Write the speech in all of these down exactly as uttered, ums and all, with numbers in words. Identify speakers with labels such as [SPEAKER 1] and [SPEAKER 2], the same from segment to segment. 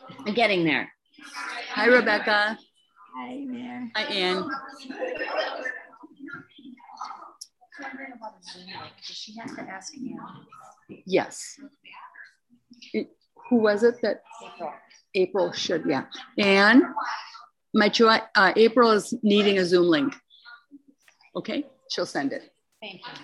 [SPEAKER 1] I'm getting there.
[SPEAKER 2] Hi, Rebecca.
[SPEAKER 3] Hi there.
[SPEAKER 2] Hi, Ann.
[SPEAKER 3] Does she have to ask you?
[SPEAKER 2] Yes. It, who was it that?
[SPEAKER 3] April.
[SPEAKER 2] April should, yeah. And my joy, uh, April is needing a Zoom link. Okay, she'll send it.
[SPEAKER 3] Thank you.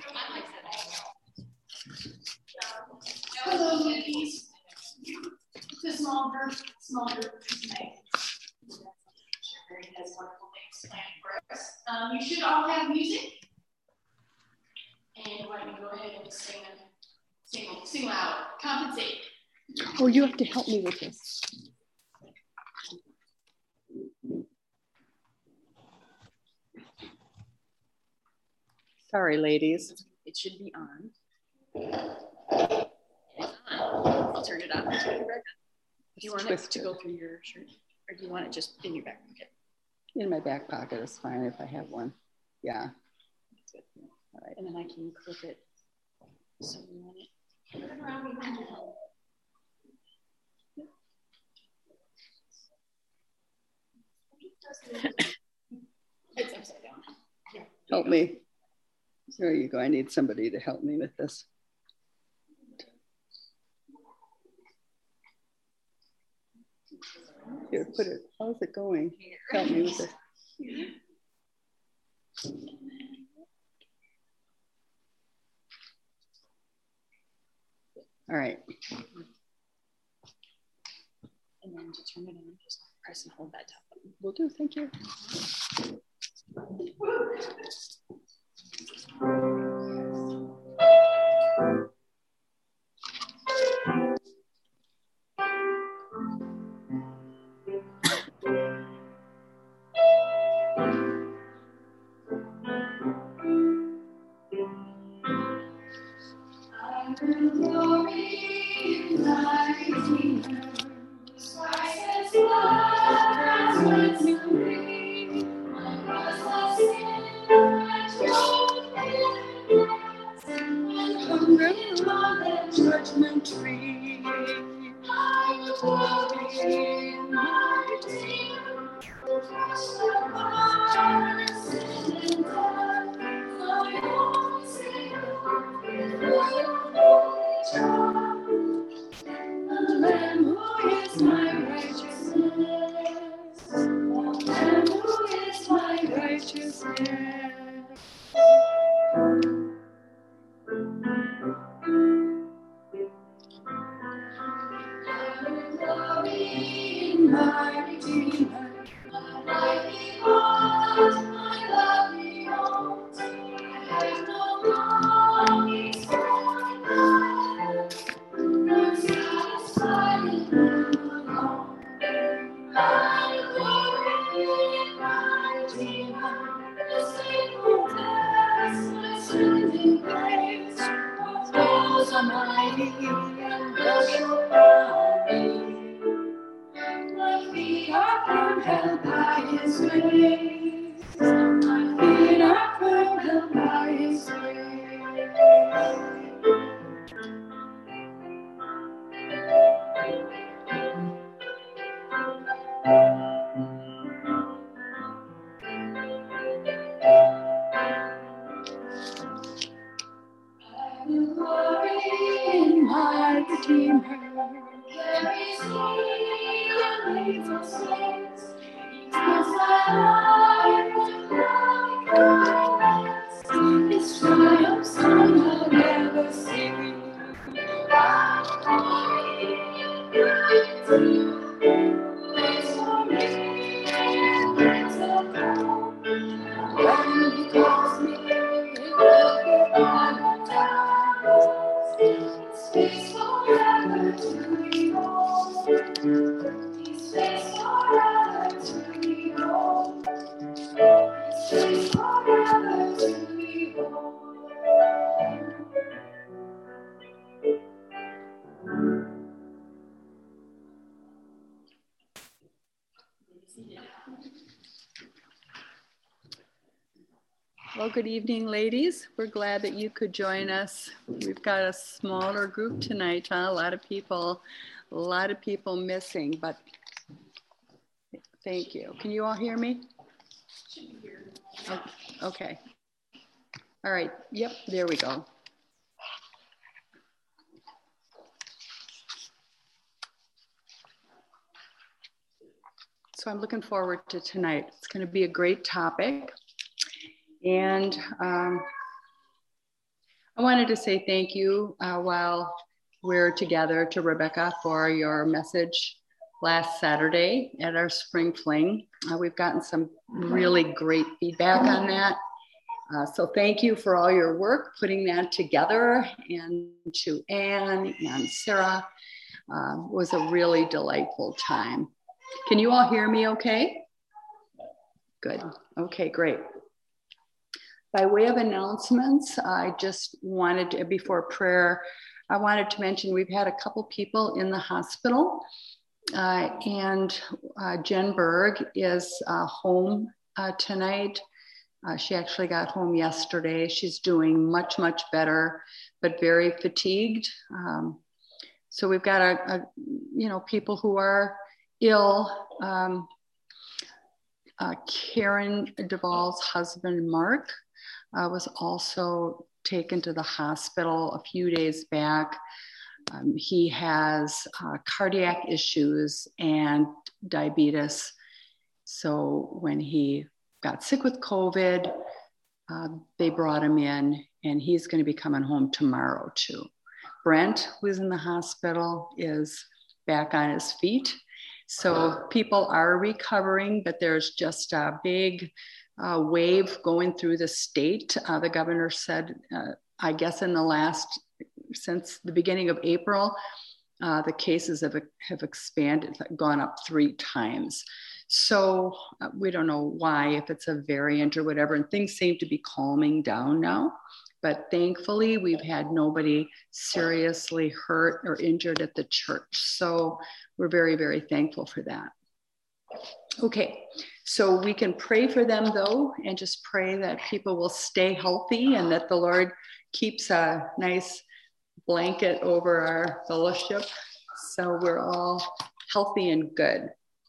[SPEAKER 4] Hello, ladies. It's a small group, small group tonight. Sherry has wonderful things planned for us. Um, you should all have music. And why don't you go ahead and sing, sing, sing loud. Compensate.
[SPEAKER 2] Oh, you have to help me with this. Sorry, ladies.
[SPEAKER 1] It should be on. It's on. I'll turn it off. Do you want it to go through your shirt? Or do you want it just in your back pocket?
[SPEAKER 2] In my back pocket is fine if I have one. Yeah.
[SPEAKER 1] All right. And then I can clip it. So you want it. It's upside down. Yeah.
[SPEAKER 2] Help me. There you go. I need somebody to help me with this. Here, put it. How's it going? Help me with this. All right.
[SPEAKER 1] And then to turn it on, just press and hold that top button.
[SPEAKER 2] Will do. Thank you. Judgment tree, I will glory in my Redeemer. Trust the Lord and sin and death, my own Savior, the Lamb who is my righteousness, the Lamb who is my righteousness. Glory in my Redeemer, my life beholds, my love beholds. I have no longings for life, nor satisfied in them alone. I glory in my Redeemer, the faithful test, my sending grace, for those almighty and worship around me. My feet are firm, held by His grace. My feet are firm, held by His grace. I will glory in my Redeemer. There is healing for saints. He turns my life to gladness. His triumph song I'll never sing. I'm glory in my Redeemer. Waits for me in gates of gold. When He calls me, it will be paradise. His face forever to behold. His face forever to behold. His face forever to behold. Well, good evening, ladies. We're glad that you could join us. We've got a smaller group tonight, huh? A lot of people.
[SPEAKER 5] A lot of people missing, but thank you. Can you all hear me? Okay. All right. Yep, there we go. So I'm looking forward to tonight. It's going to be a great topic. And um, I wanted to say thank you uh, while we're together to Rebecca for your message last Saturday at our spring fling. Uh, we've gotten some really great feedback on that. Uh, so thank you for all your work putting that together, and to Anne and Sarah. Uh, it was a really delightful time. Can you all hear me okay? Good. Okay, great. By way of announcements, I just wanted to, before prayer, I wanted to mention we've had a couple people in the hospital, uh, and uh, Jen Berg is uh, home uh, tonight. Uh, she actually got home yesterday. She's doing much, much better, but very fatigued. Um, so we've got a, a, you know, people who are ill. Um, uh, Karen Duvall's husband, Mark, uh, was also taken to the hospital a few days back. Um, he has uh, cardiac issues and diabetes. So when he got sick with COVID, uh, they brought him in, and he's going to be coming home tomorrow too. Brent, who's in the hospital, is back on his feet. So people are recovering, but there's just a big uh, wave going through the state. Uh, the governor said, uh, I guess in the last, since the beginning of April, uh, the cases have, have expanded, gone up three times. So uh, we don't know why, if it's a variant or whatever, and things seem to be calming down now. But thankfully, we've had nobody seriously hurt or injured at the church. So we're very, very thankful for that. Okay, so we can pray for them though, and just pray that people will stay healthy and that the Lord keeps a nice blanket over our fellowship so we're all healthy and good.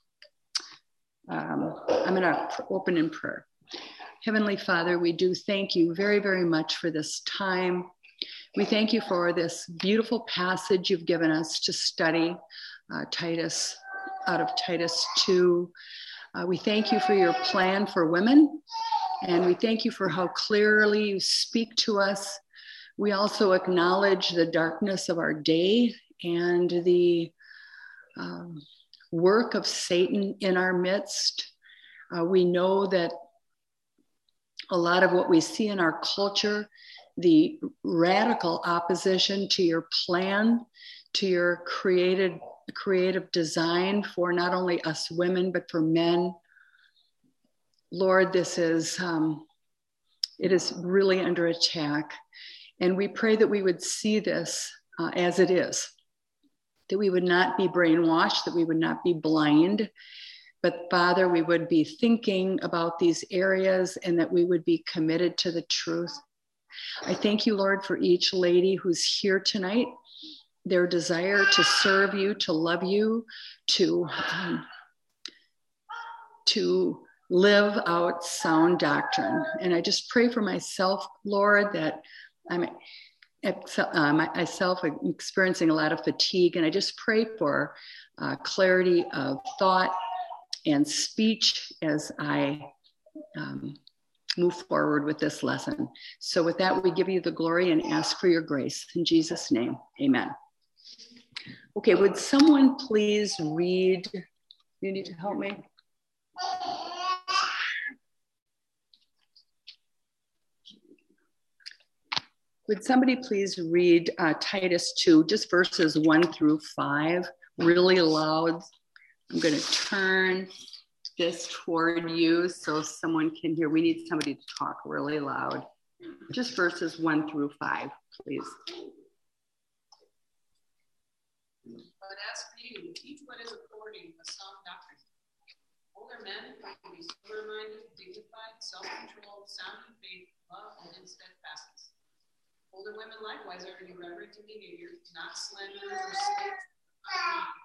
[SPEAKER 5] Um, I'm going to open in prayer. Heavenly Father, we do thank you very, very much for this time. We thank you for this beautiful passage you've given us to study, uh, Titus, out of Titus two. Uh, we thank you for your plan for women, and we thank you for how clearly you speak to us. We also acknowledge the darkness of our day and the um, work of Satan in our midst. Uh, we know that a lot of what we see in our culture, the radical opposition to your plan, to your created creative design for not only us women, but for men. Lord, this is, um, it is really under attack. And we pray that we would see this uh, as it is, that we would not be brainwashed, that we would not be blind, but Father, we would be thinking about these areas and that we would be committed to the truth. I thank you, Lord, for each lady who's here tonight, their desire to serve you, to love you, to, um, to live out sound doctrine. And I just pray for myself, Lord, that I'm uh, myself I'm experiencing a lot of fatigue, and I just pray for uh, clarity of thought and speech as I um, move forward with this lesson. So with that, we give you the glory and ask for your grace. In Jesus' name, amen. Okay, would someone please read? You need to help me? Would somebody please read uh, Titus two, just verses one through five, really loud? I'm going to turn this toward you so someone can hear. We need somebody to talk really loud. Just verses one through five, please.
[SPEAKER 6] But as for you, teach what is according to sound doctrine. Older men can be sober-minded, dignified, self-controlled, sound in faith, love, and in steadfastness. Older women likewise are to be reverent in behavior, not slanderers or slaves,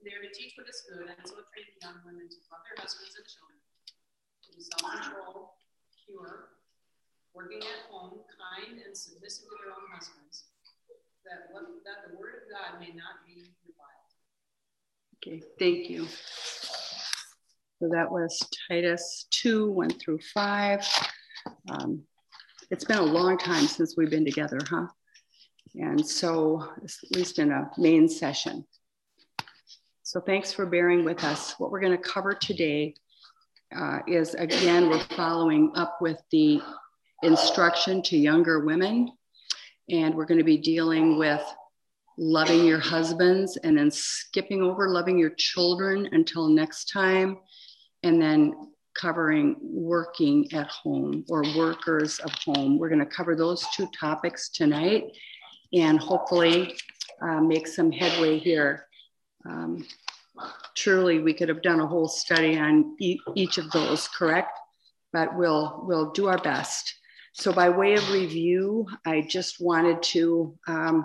[SPEAKER 6] they are to teach what is good, and so train the young women to love their husbands and children, to be self-controlled, pure, working at home, kind and submissive to their own husbands, that, what, that the word of God may not be reviled.
[SPEAKER 5] Okay, thank you. So that was Titus two, one through five. Um, it's been a long time since we've been together, huh? And so, at least in a main session. So thanks for bearing with us. What we're going to cover today uh, is, again, we're following up with the instruction to younger women. And we're going to be dealing with loving your husbands and then skipping over loving your children until next time. And then covering working at home or workers of home. We're going to cover those two topics tonight and hopefully uh, make some headway here. Um, truly, we could have done a whole study on e- each of those, correct? But we'll, we'll do our best. So by way of review, I just wanted to um,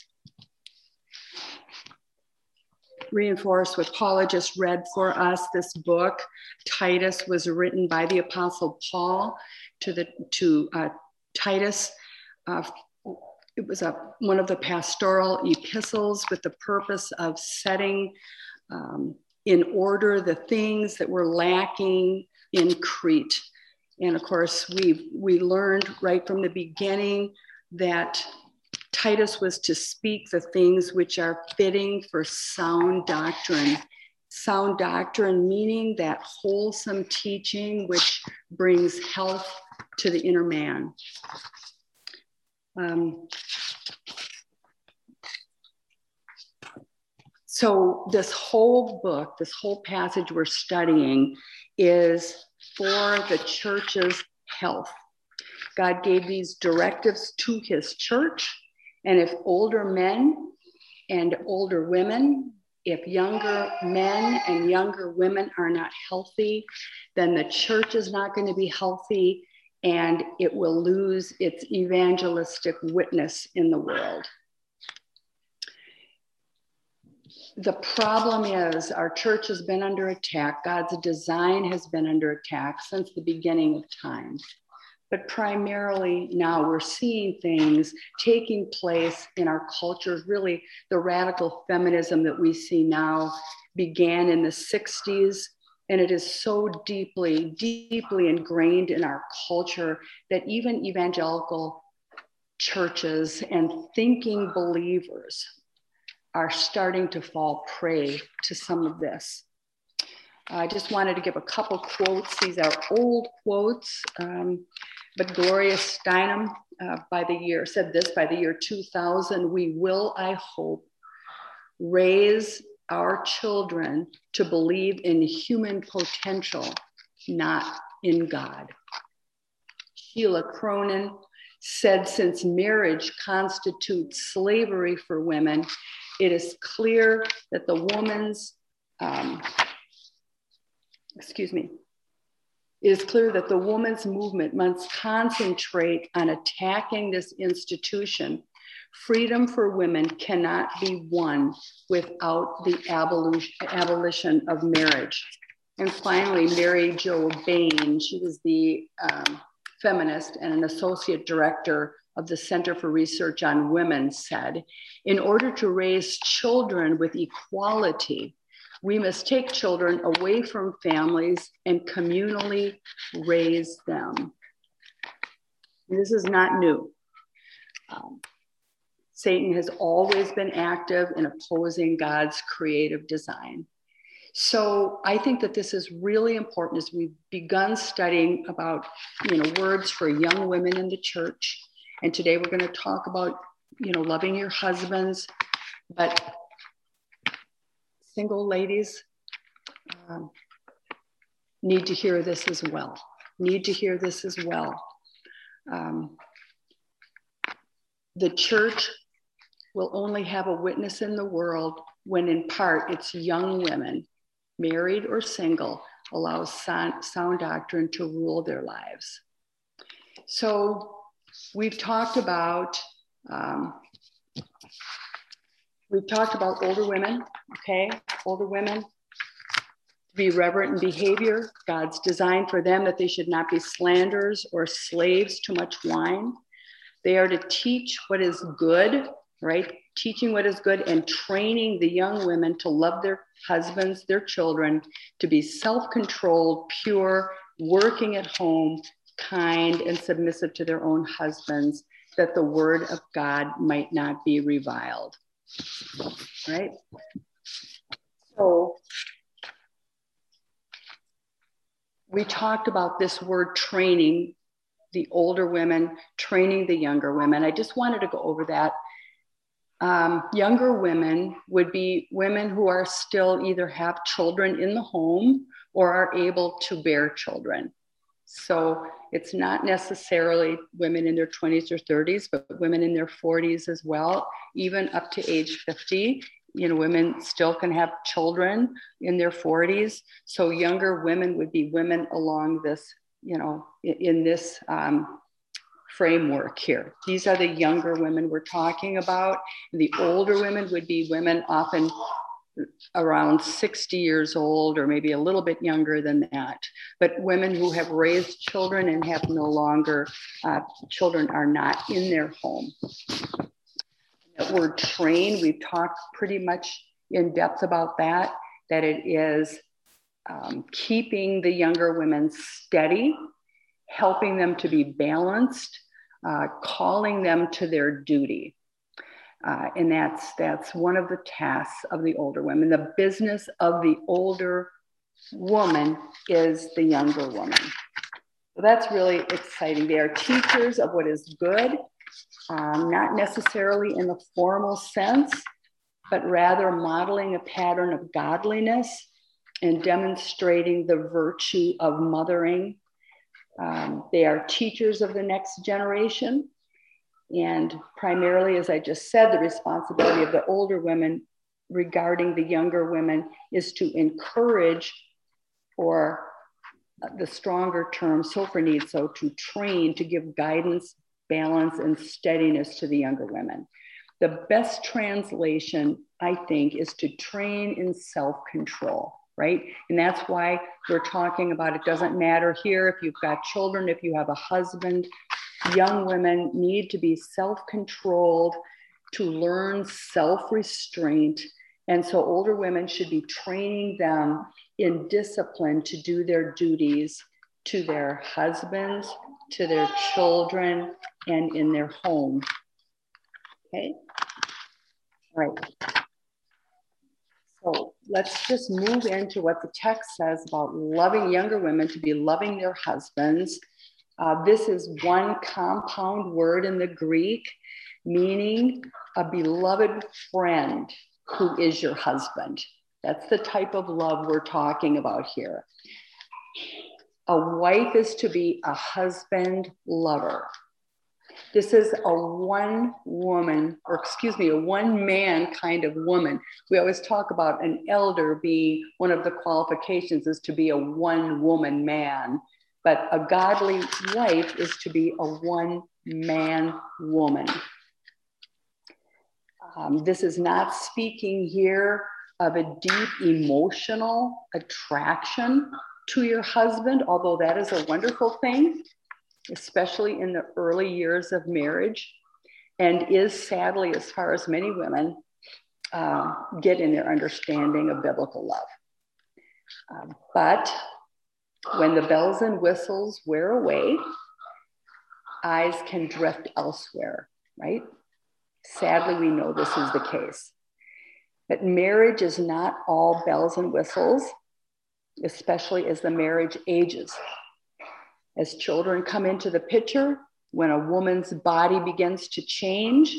[SPEAKER 5] reinforce what Paula just read for us. This book, Titus, was written by the Apostle Paul to the to uh, Titus. Uh, it was a, one of the pastoral epistles with the purpose of setting um, in order the things that were lacking in Crete. And of course, we we learned right from the beginning that Titus was to speak the things which are fitting for sound doctrine. Sound doctrine meaning that wholesome teaching which brings health to the inner man. Um, so this whole book, this whole passage we're studying is for the church's health. God gave these directives to his church. And if older men and older women, if younger men and younger women are not healthy, then the church is not going to be healthy and it will lose its evangelistic witness in the world. The problem is our church has been under attack. God's design has been under attack since the beginning of time. But primarily now we're seeing things taking place in our culture. Really, the radical feminism that we see now began in the sixties, and it is so deeply, deeply ingrained in our culture that even evangelical churches and thinking believers are starting to fall prey to some of this. I just wanted to give a couple quotes. These are old quotes. Um, But Gloria Steinem, uh, by the year, said this, by the year two thousand, we will, I hope, raise our children to believe in human potential, not in God. Sheila Cronin said, since marriage constitutes slavery for women, it is clear that the woman's, um, excuse me, It is clear that the women's movement must concentrate on attacking this institution. Freedom for women cannot be won without the abolition, abolition of marriage. And finally, Mary Jo Bain, she was the um, feminist and an associate director of the Center for Research on Women, said, in order to raise children with equality, we must take children away from families and communally raise them. This is not new. Um, Satan has always been active in opposing God's creative design. So I think that this is really important as we've begun studying about, you know, words for young women in the church. And today we're going to talk about, you know, loving your husbands, but single ladies um, need to hear this as well, need to hear this as well. Um, the church will only have a witness in the world when in part it's young women, married or single, allow sound, sound doctrine to rule their lives. So we've talked about um, we've talked about older women, okay? Older women, to be reverent in behavior. God's design for them that they should not be slanderers or slaves to much wine. They are to teach what is good, right? Teaching what is good and training the young women to love their husbands, their children, to be self-controlled, pure, working at home, kind, and submissive to their own husbands, that the word of God might not be reviled, right? So we talked about this word training, the older women training the younger women. I just wanted to go over that. Um, younger women would be women who are still either have children in the home or are able to bear children. So it's not necessarily women in their twenties or thirties, but women in their forties as well, even up to age fifty. You know, women still can have children in their forties. So younger women would be women along this, you know, in, in this um, framework here. These are the younger women we're talking about. The older women would be women often around sixty years old or maybe a little bit younger than that. But women who have raised children and have no longer, uh, children are not in their home. That word train, we've talked pretty much in depth about that, that it is um, keeping the younger women steady, helping them to be balanced, uh, calling them to their duty. Uh, and that's, that's one of the tasks of the older women. The business of the older woman is the younger woman. So that's really exciting. They are teachers of what is good, um, not necessarily in the formal sense, but rather modeling a pattern of godliness and demonstrating the virtue of mothering. Um, they are teachers of the next generation. And primarily, as I just said, the responsibility of the older women regarding the younger women is to encourage, or the stronger term, Sofer needs, so to train, to give guidance, balance, and steadiness to the younger women. The best translation, I think, is to train in self-control, right? And that's why we're talking about, it doesn't matter here if you've got children, if you have a husband. Young women need to be self-controlled, to learn self-restraint. And so older women should be training them in discipline to do their duties to their husbands, to their children, and in their home. Okay? All right. So let's just move into what the text says about loving younger women to be loving their husbands. Uh, this is one compound word in the Greek, meaning a beloved friend who is your husband. That's the type of love we're talking about here. A wife is to be a husband lover. This is a one woman, or excuse me, a one man kind of woman. We always talk about an elder being, one of the qualifications is to be a one woman man. But a godly wife is to be a one-man woman. Um, this is not speaking here of a deep emotional attraction to your husband, although that is a wonderful thing, especially in the early years of marriage, and is sadly, as far as many women uh, get in their understanding of biblical love. Uh, but when the bells and whistles wear away, eyes can drift elsewhere, right? Sadly, we know this is the case. But marriage is not all bells and whistles, especially as the marriage ages. As children come into the picture, when a woman's body begins to change,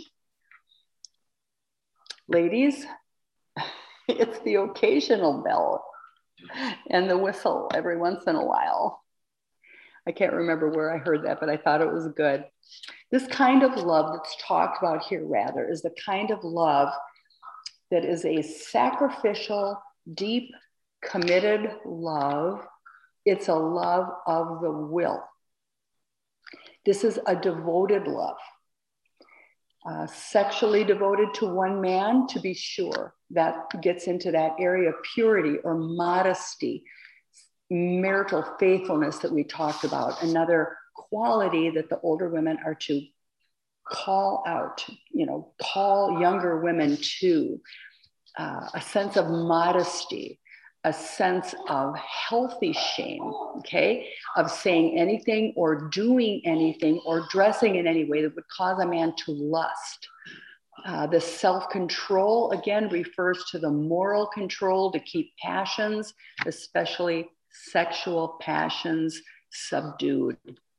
[SPEAKER 5] ladies, it's the occasional bell and the whistle every once in a while. I can't remember where I heard that, but I thought it was good. This kind of love that's talked about here, rather, is the kind of love that is a sacrificial, deep, committed love. It's a love of the will. This is a devoted love. Uh, sexually devoted to one man, to be sure, that gets into that area of purity or modesty, marital faithfulness that we talked about, another quality that the older women are to call out, you know, call younger women to, uh, a sense of modesty, a sense of healthy shame, okay, of saying anything or doing anything or dressing in any way that would cause a man to lust. Uh, the self-control, again, refers to the moral control to keep passions, especially sexual passions, subdued.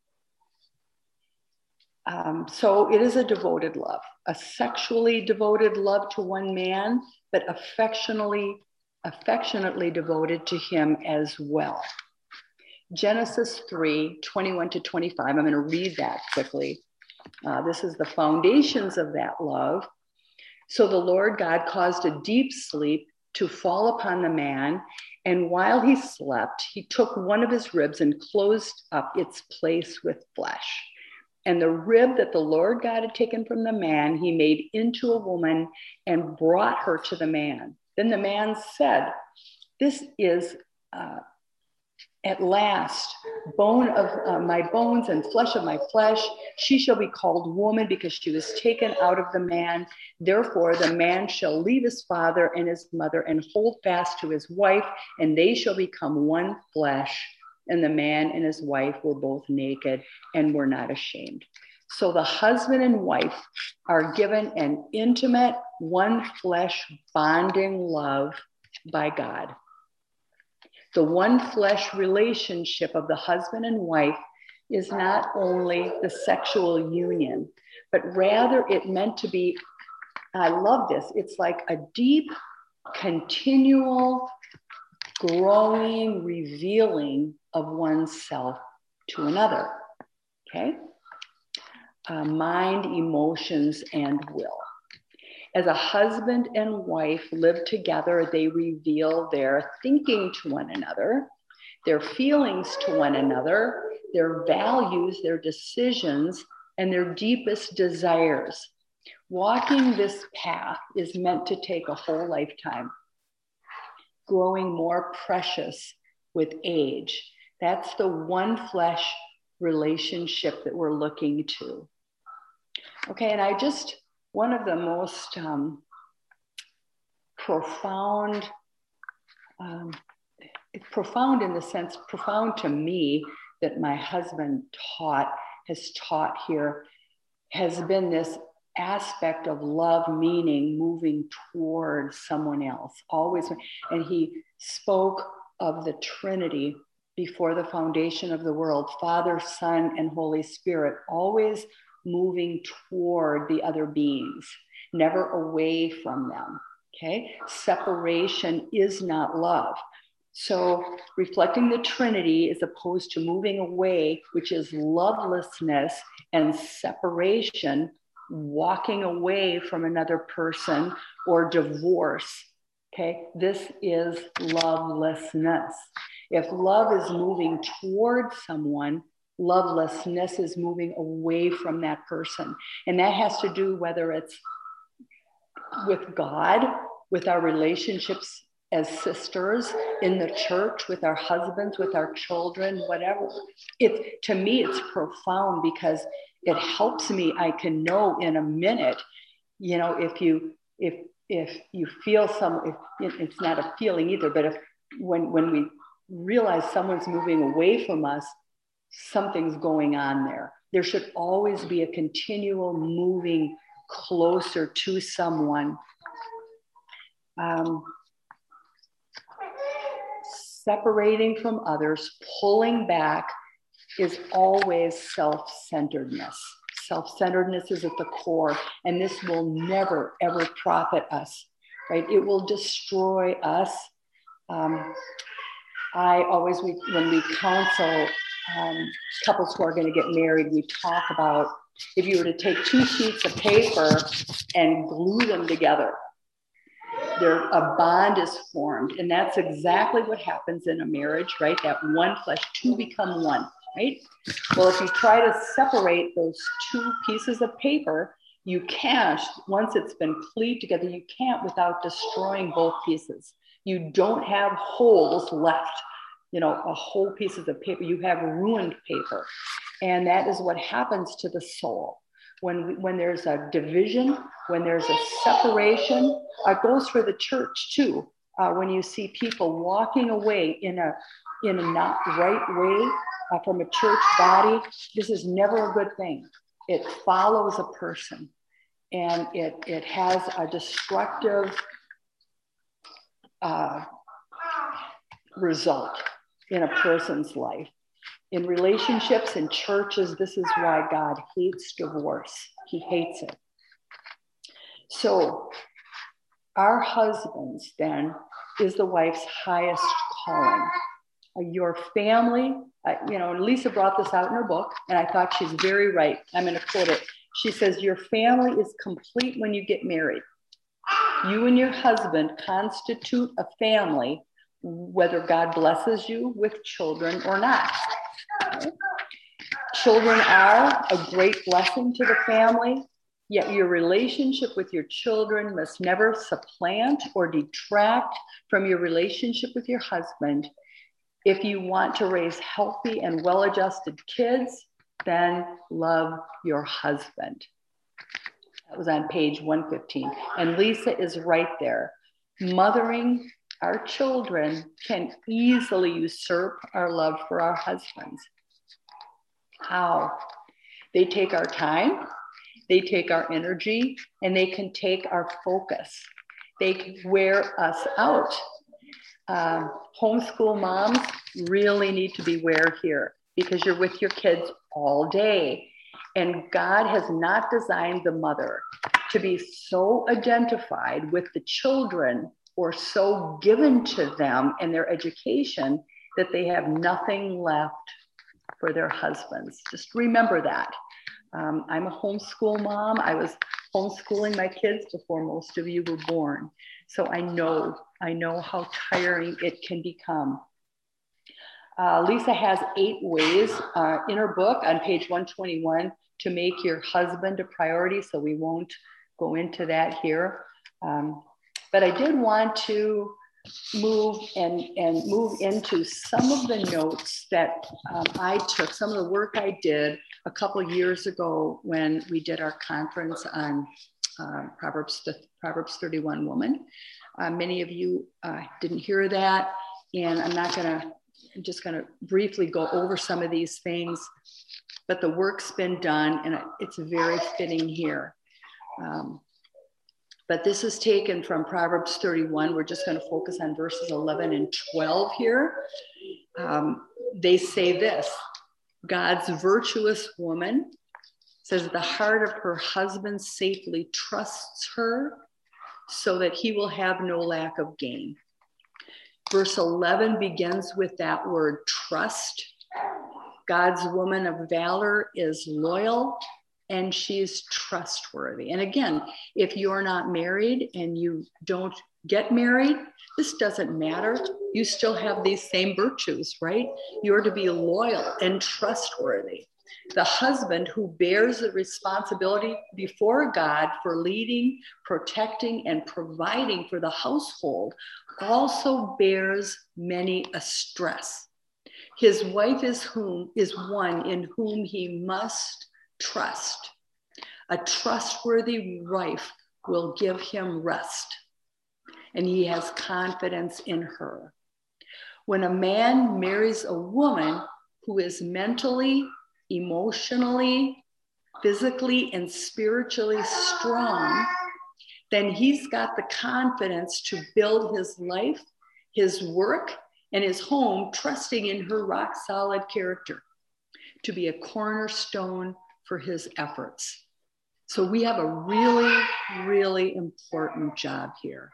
[SPEAKER 5] Um, so it is a devoted love, a sexually devoted love to one man, but affectionately affectionately devoted to him as well. Genesis three, twenty-one to twenty-five, I'm going to read that quickly. Uh, this is the foundations of that love. So the Lord God caused a deep sleep to fall upon the man, and while he slept, he took one of his ribs and closed up its place with flesh. And the rib that the Lord God had taken from the man, he made into a woman and brought her to the man. Then the man said, this is uh, at last bone of uh, my bones and flesh of my flesh. She shall be called woman because she was taken out of the man. Therefore, the man shall leave his father and his mother and hold fast to his wife, and they shall become one flesh. And the man and his wife were both naked and were not ashamed. So the husband and wife are given an intimate, one flesh bonding love by God. The one flesh relationship of the husband and wife is not only the sexual union, but rather it meant to be, I love this, it's like a deep, continual, growing, revealing of oneself to another, okay? Uh, mind, emotions, and will. As a husband and wife live together, they reveal their thinking to one another, their feelings to one another, their values, their decisions, and their deepest desires. Walking this path is meant to take a whole lifetime, growing more precious with age. That's the one flesh relationship that we're looking to. Okay, and I just, one of the most um, profound, um, profound in the sense, profound to me, that my husband taught, has taught here, has been this aspect of love, meaning moving towards someone else, always. And he spoke of the Trinity before the foundation of the world, Father, Son, and Holy Spirit, always moving toward the other beings, never away from them, okay? Separation is not love. So reflecting the Trinity as opposed to moving away, which is lovelessness and separation, walking away from another person or divorce, okay? This is lovelessness. If love is moving toward someone, lovelessness is moving away from that person. And that has to do whether it's with God, with our relationships as sisters, in the church, with our husbands, with our children, whatever. It, to me, it's profound because it helps me. I can know in a minute, you know, if you, if, if you feel some, if it's not a feeling either, but if when, when we realize someone's moving away from us, something's going on there. There should always be a continual moving closer to someone. Um, separating from others, pulling back is always self-centeredness. Self-centeredness is at the core, and this will never, ever profit us, right? It will destroy us. Um, I always, we, when we counsel um, couples who are going to get married, we talk about if you were to take two sheets of paper and glue them together, there a bond is formed, and that's exactly what happens in a marriage, right? That one flesh, two become one, right? Well, if you try to separate those two pieces of paper, You can't, once it's been cleaved together, you can't without destroying both pieces. You don't have holes left, you know, a whole pieces of paper. You have ruined paper. And that is what happens to the soul. When, when there's a division, when there's a separation, it goes for the church too. Uh, when you see people walking away in a, in a not right way uh, from a church body, this is never a good thing. It follows a person, and it, it has a destructive uh, result in a person's life. In relationships and churches, this is why God hates divorce. He hates it. So our husbands then is the wife's highest calling. Your family, uh, you know, Lisa brought this out in her book, and I thought she's very right. I'm going to quote it. She says, your family is complete when you get married. You and your husband constitute a family, whether God blesses you with children or not. Okay? Children are a great blessing to the family, yet your relationship with your children must never supplant or detract from your relationship with your husband. If you want to raise healthy and well-adjusted kids, then love your husband. That was on page one fifteen. And Lisa is right there. Mothering our children can easily usurp our love for our husbands. How? They take our time, they take our energy, and they can take our focus. They can wear us out. Uh, homeschool moms really need to beware here, because you're with your kids all day. And God has not designed the mother to be so identified with the children or so given to them and their education that they have nothing left for their husbands. Just remember that. Um, I'm a homeschool mom. I was homeschooling my kids before most of you were born. So I know, I know how tiring it can become. Uh, Lisa has eight ways uh, in her book on page one twenty-one to make your husband a priority. So we won't go into that here. Um, but I did want to move and, and move into some of the notes that um, I took, some of the work I did a couple of years ago when we did our conference on uh, Proverbs, the Proverbs thirty-one woman. Uh, many of you uh, didn't hear that, and I'm not gonna, I'm just gonna briefly go over some of these things, but the work's been done and it's very fitting here. Um, But this is taken from Proverbs thirty-one. We're just going to focus on verses eleven and twelve here. Um, they say this: God's virtuous woman says the heart of her husband safely trusts her so that he will have no lack of gain. Verse eleven begins with that word trust. God's woman of valor is loyal and she's trustworthy. And again, if you're not married and you don't get married, this doesn't matter. You still have these same virtues, right? You're to be loyal and trustworthy. The husband who bears the responsibility before God for leading, protecting, and providing for the household also bears many a stress. His wife is whom is one in whom he must trust. A trustworthy wife will give him rest, and he has confidence in her. When a man marries a woman who is mentally, emotionally, physically, and spiritually strong, then he's got the confidence to build his life, his work, and his home, trusting in her rock-solid character to be a cornerstone for his efforts. So we have a really, really important job here.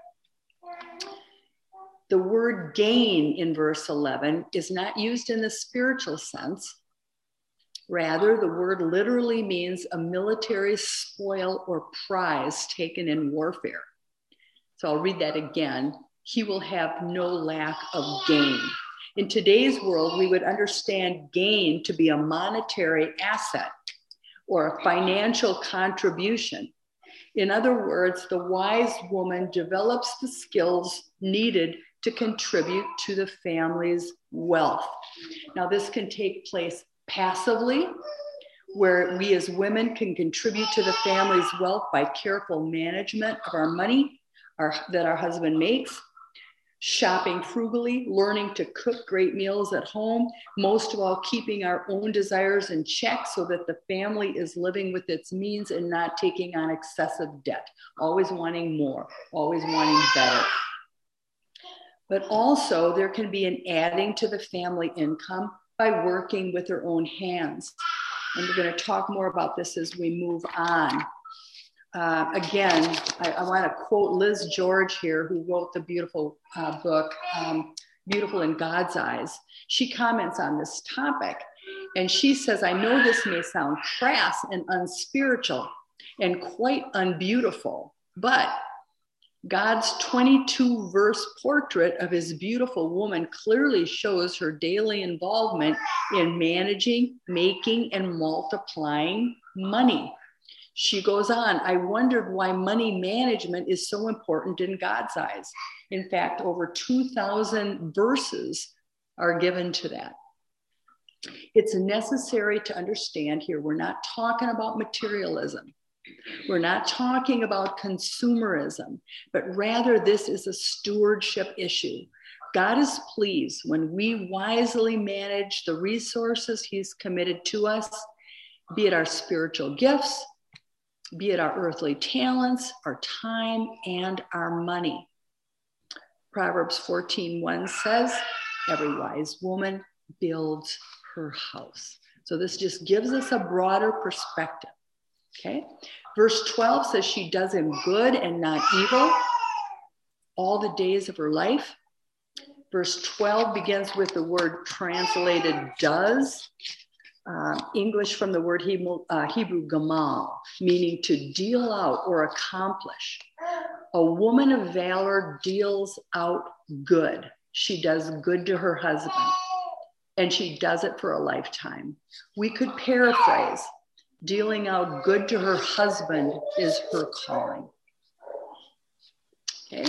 [SPEAKER 5] The word gain in verse eleven is not used in the spiritual sense. Rather, the word literally means a military spoil or prize taken in warfare. So I'll read that again. He will have no lack of gain. In today's world, we would understand gain to be a monetary asset. or a financial contribution. In other words, the wise woman develops the skills needed to contribute to the family's wealth. Now, this can take place passively, where we as women can contribute to the family's wealth by careful management of our money our, that our husband makes, shopping frugally, learning to cook great meals at home, most of all, keeping our own desires in check so that the family is living with its means and not taking on excessive debt, always wanting more, always wanting better. But also there can be an adding to the family income by working with their own hands. And we're going to talk more about this as we move on. Uh, again, I, I want to quote Liz George here, who wrote the beautiful uh, book, um, Beautiful in God's Eyes. She comments on this topic, and she says, I know this may sound crass and unspiritual and quite unbeautiful, but God's twenty-two verse portrait of his beautiful woman clearly shows her daily involvement in managing, making, and multiplying money. She goes on, I wondered why money management is so important in God's eyes. In fact, over two thousand verses are given to that. It's necessary to understand here, we're not talking about materialism. We're not talking about consumerism, but rather this is a stewardship issue. God is pleased when we wisely manage the resources he's committed to us, be it our spiritual gifts, be it our earthly talents, our time, and our money. Proverbs fourteen one says, every wise woman builds her house. So this just gives us a broader perspective. Okay. Verse twelve says she does him good and not evil all the days of her life. Verse twelve begins with the word translated does. Uh, English from the word Hebrew, uh, Hebrew gamal, meaning to deal out or accomplish. A woman of valor deals out good. She does good to her husband, and she does it for a lifetime. We could paraphrase, dealing out good to her husband is her calling. Okay.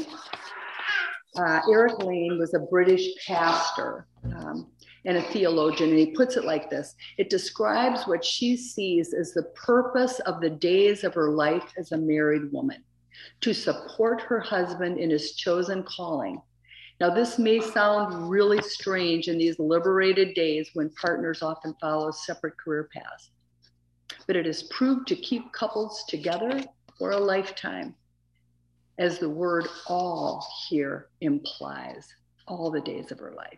[SPEAKER 5] Uh, Eric Lane was a British pastor um, and a theologian, and he puts it like this. It describes what she sees as the purpose of the days of her life as a married woman, to support her husband in his chosen calling. Now, this may sound really strange in these liberated days when partners often follow separate career paths, but it is proved to keep couples together for a lifetime, as the word all here implies, all the days of her life.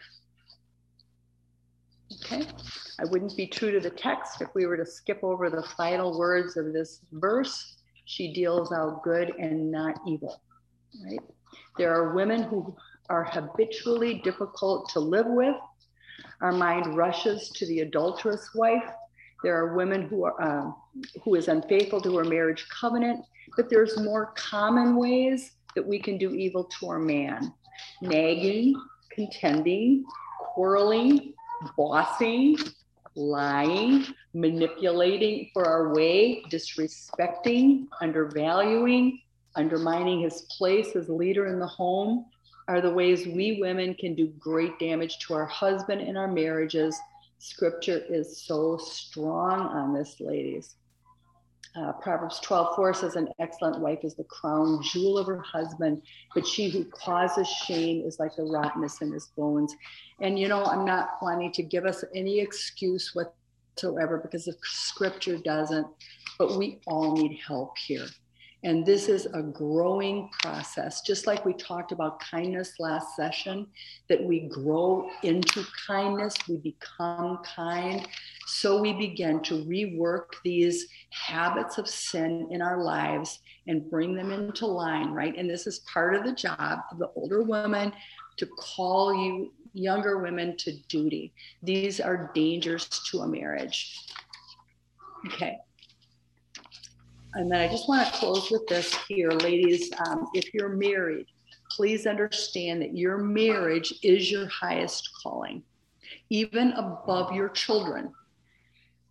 [SPEAKER 5] Okay, I wouldn't be true to the text if we were to skip over the final words of this verse. She deals out good and not evil, right? There are women who are habitually difficult to live with. Our mind rushes to the adulterous wife. There are women who are um, who is unfaithful to her marriage covenant, but there's more common ways that we can do evil to our man: nagging, contending, quarreling, bossing, lying, manipulating for our way, disrespecting, undervaluing, undermining his place as leader in the home are the ways we women can do great damage to our husband and our marriages. Scripture is so strong on this, ladies. Uh, Proverbs twelve four says, an excellent wife is the crown jewel of her husband, but she who causes shame is like the rottenness in his bones. And, you know, I'm not wanting to give us any excuse whatsoever because the scripture doesn't, but we all need help here. And this is a growing process, just like we talked about kindness last session, that we grow into kindness, we become kind. So we begin to rework these habits of sin in our lives and bring them into line, right? And this is part of the job of the older woman to call you younger women to duty. These are dangers to a marriage. Okay. And then I just want to close with this here, ladies. Um, if you're married, please understand that your marriage is your highest calling, even above your children.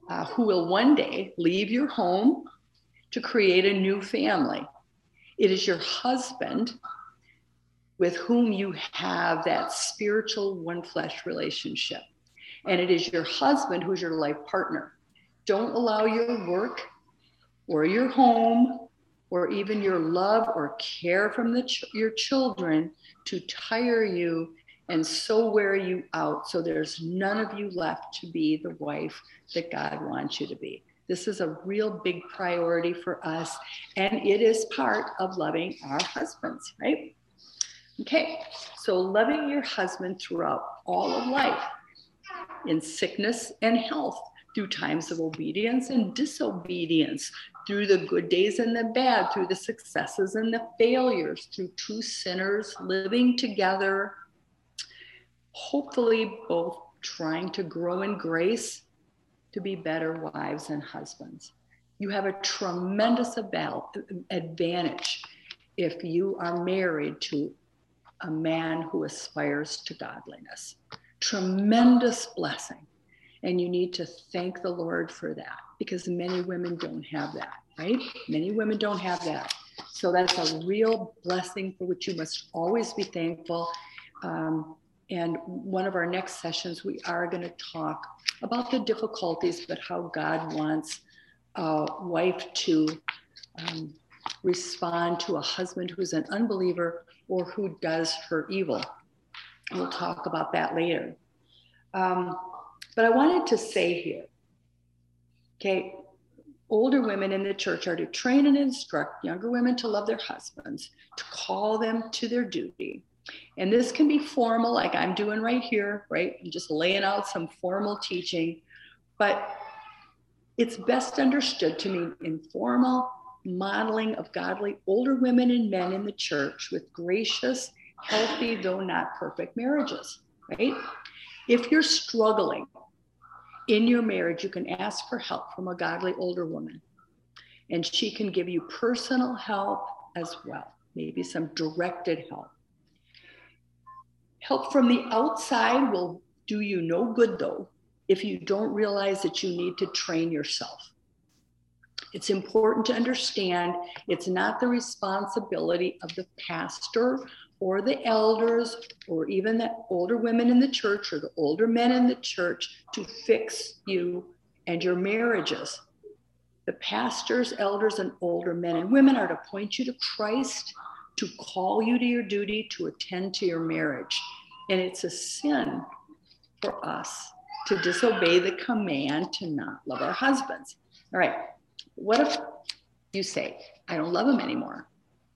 [SPEAKER 5] uh, who will one day leave your home to create a new family. It is your husband with whom you have that spiritual one flesh relationship. And it is your husband who's your life partner. Don't allow your work or your home or even your love or care from the ch- your children to tire you and so wear you out, so there's none of you left to be the wife that God wants you to be. This is a real big priority for us, and it is part of loving our husbands, right? Okay, so loving your husband throughout all of life, in sickness and health, through times of obedience and disobedience, through the good days and the bad, through the successes and the failures, through two sinners living together, hopefully both trying to grow in grace to be better wives and husbands. You have a tremendous advantage if you are married to a man who aspires to godliness. Tremendous blessing. And you need to thank the Lord for that, because many women don't have that, right? Many women don't have that. So that's a real blessing for which you must always be thankful. Um, and one of our next sessions, we are going to talk about the difficulties, but how God wants a wife to um, respond to a husband who's an unbeliever or who does her evil. We'll talk about that later. Um, but I wanted to say here, okay, older women in the church are to train and instruct younger women to love their husbands, to call them to their duty. And this can be formal, like I'm doing right here, right? I'm just laying out some formal teaching, but it's best understood to mean informal modeling of godly older women and men in the church with gracious, healthy, though not perfect marriages, right? If you're struggling in your marriage, you can ask for help from a godly older woman, and she can give you personal help as well, maybe some directed help. Help from the outside will do you no good, though, if you don't realize that you need to train yourself. It's important to understand it's not the responsibility of the pastor or the elders or even the older women in the church or the older men in the church to fix you and your marriages. The pastors, elders, and older men and women are to point you to Christ, to call you to your duty, to attend to your marriage. And it's a sin for us to disobey the command to not love our husbands. All right, what if you say, I don't love him anymore?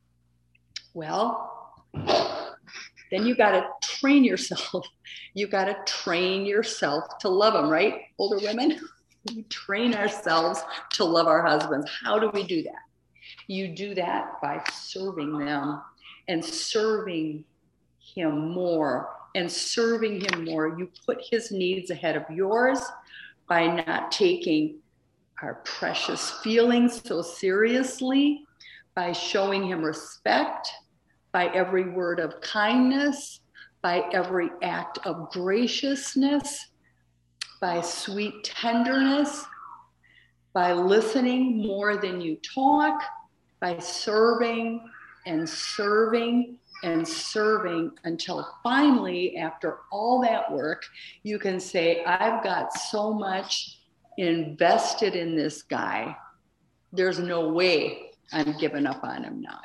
[SPEAKER 5] Well, then you got to train yourself. You got to train yourself to love him, right? Older women, we train ourselves to love our husbands. How do we do that? You do that by serving them and serving him more and serving him more. You put his needs ahead of yours by not taking our precious feelings so seriously, by showing him respect, by every word of kindness, by every act of graciousness, by sweet tenderness, by listening more than you talk, by serving and serving and serving until finally, after all that work, you can say, I've got so much invested in this guy. There's no way I'm giving up on him now.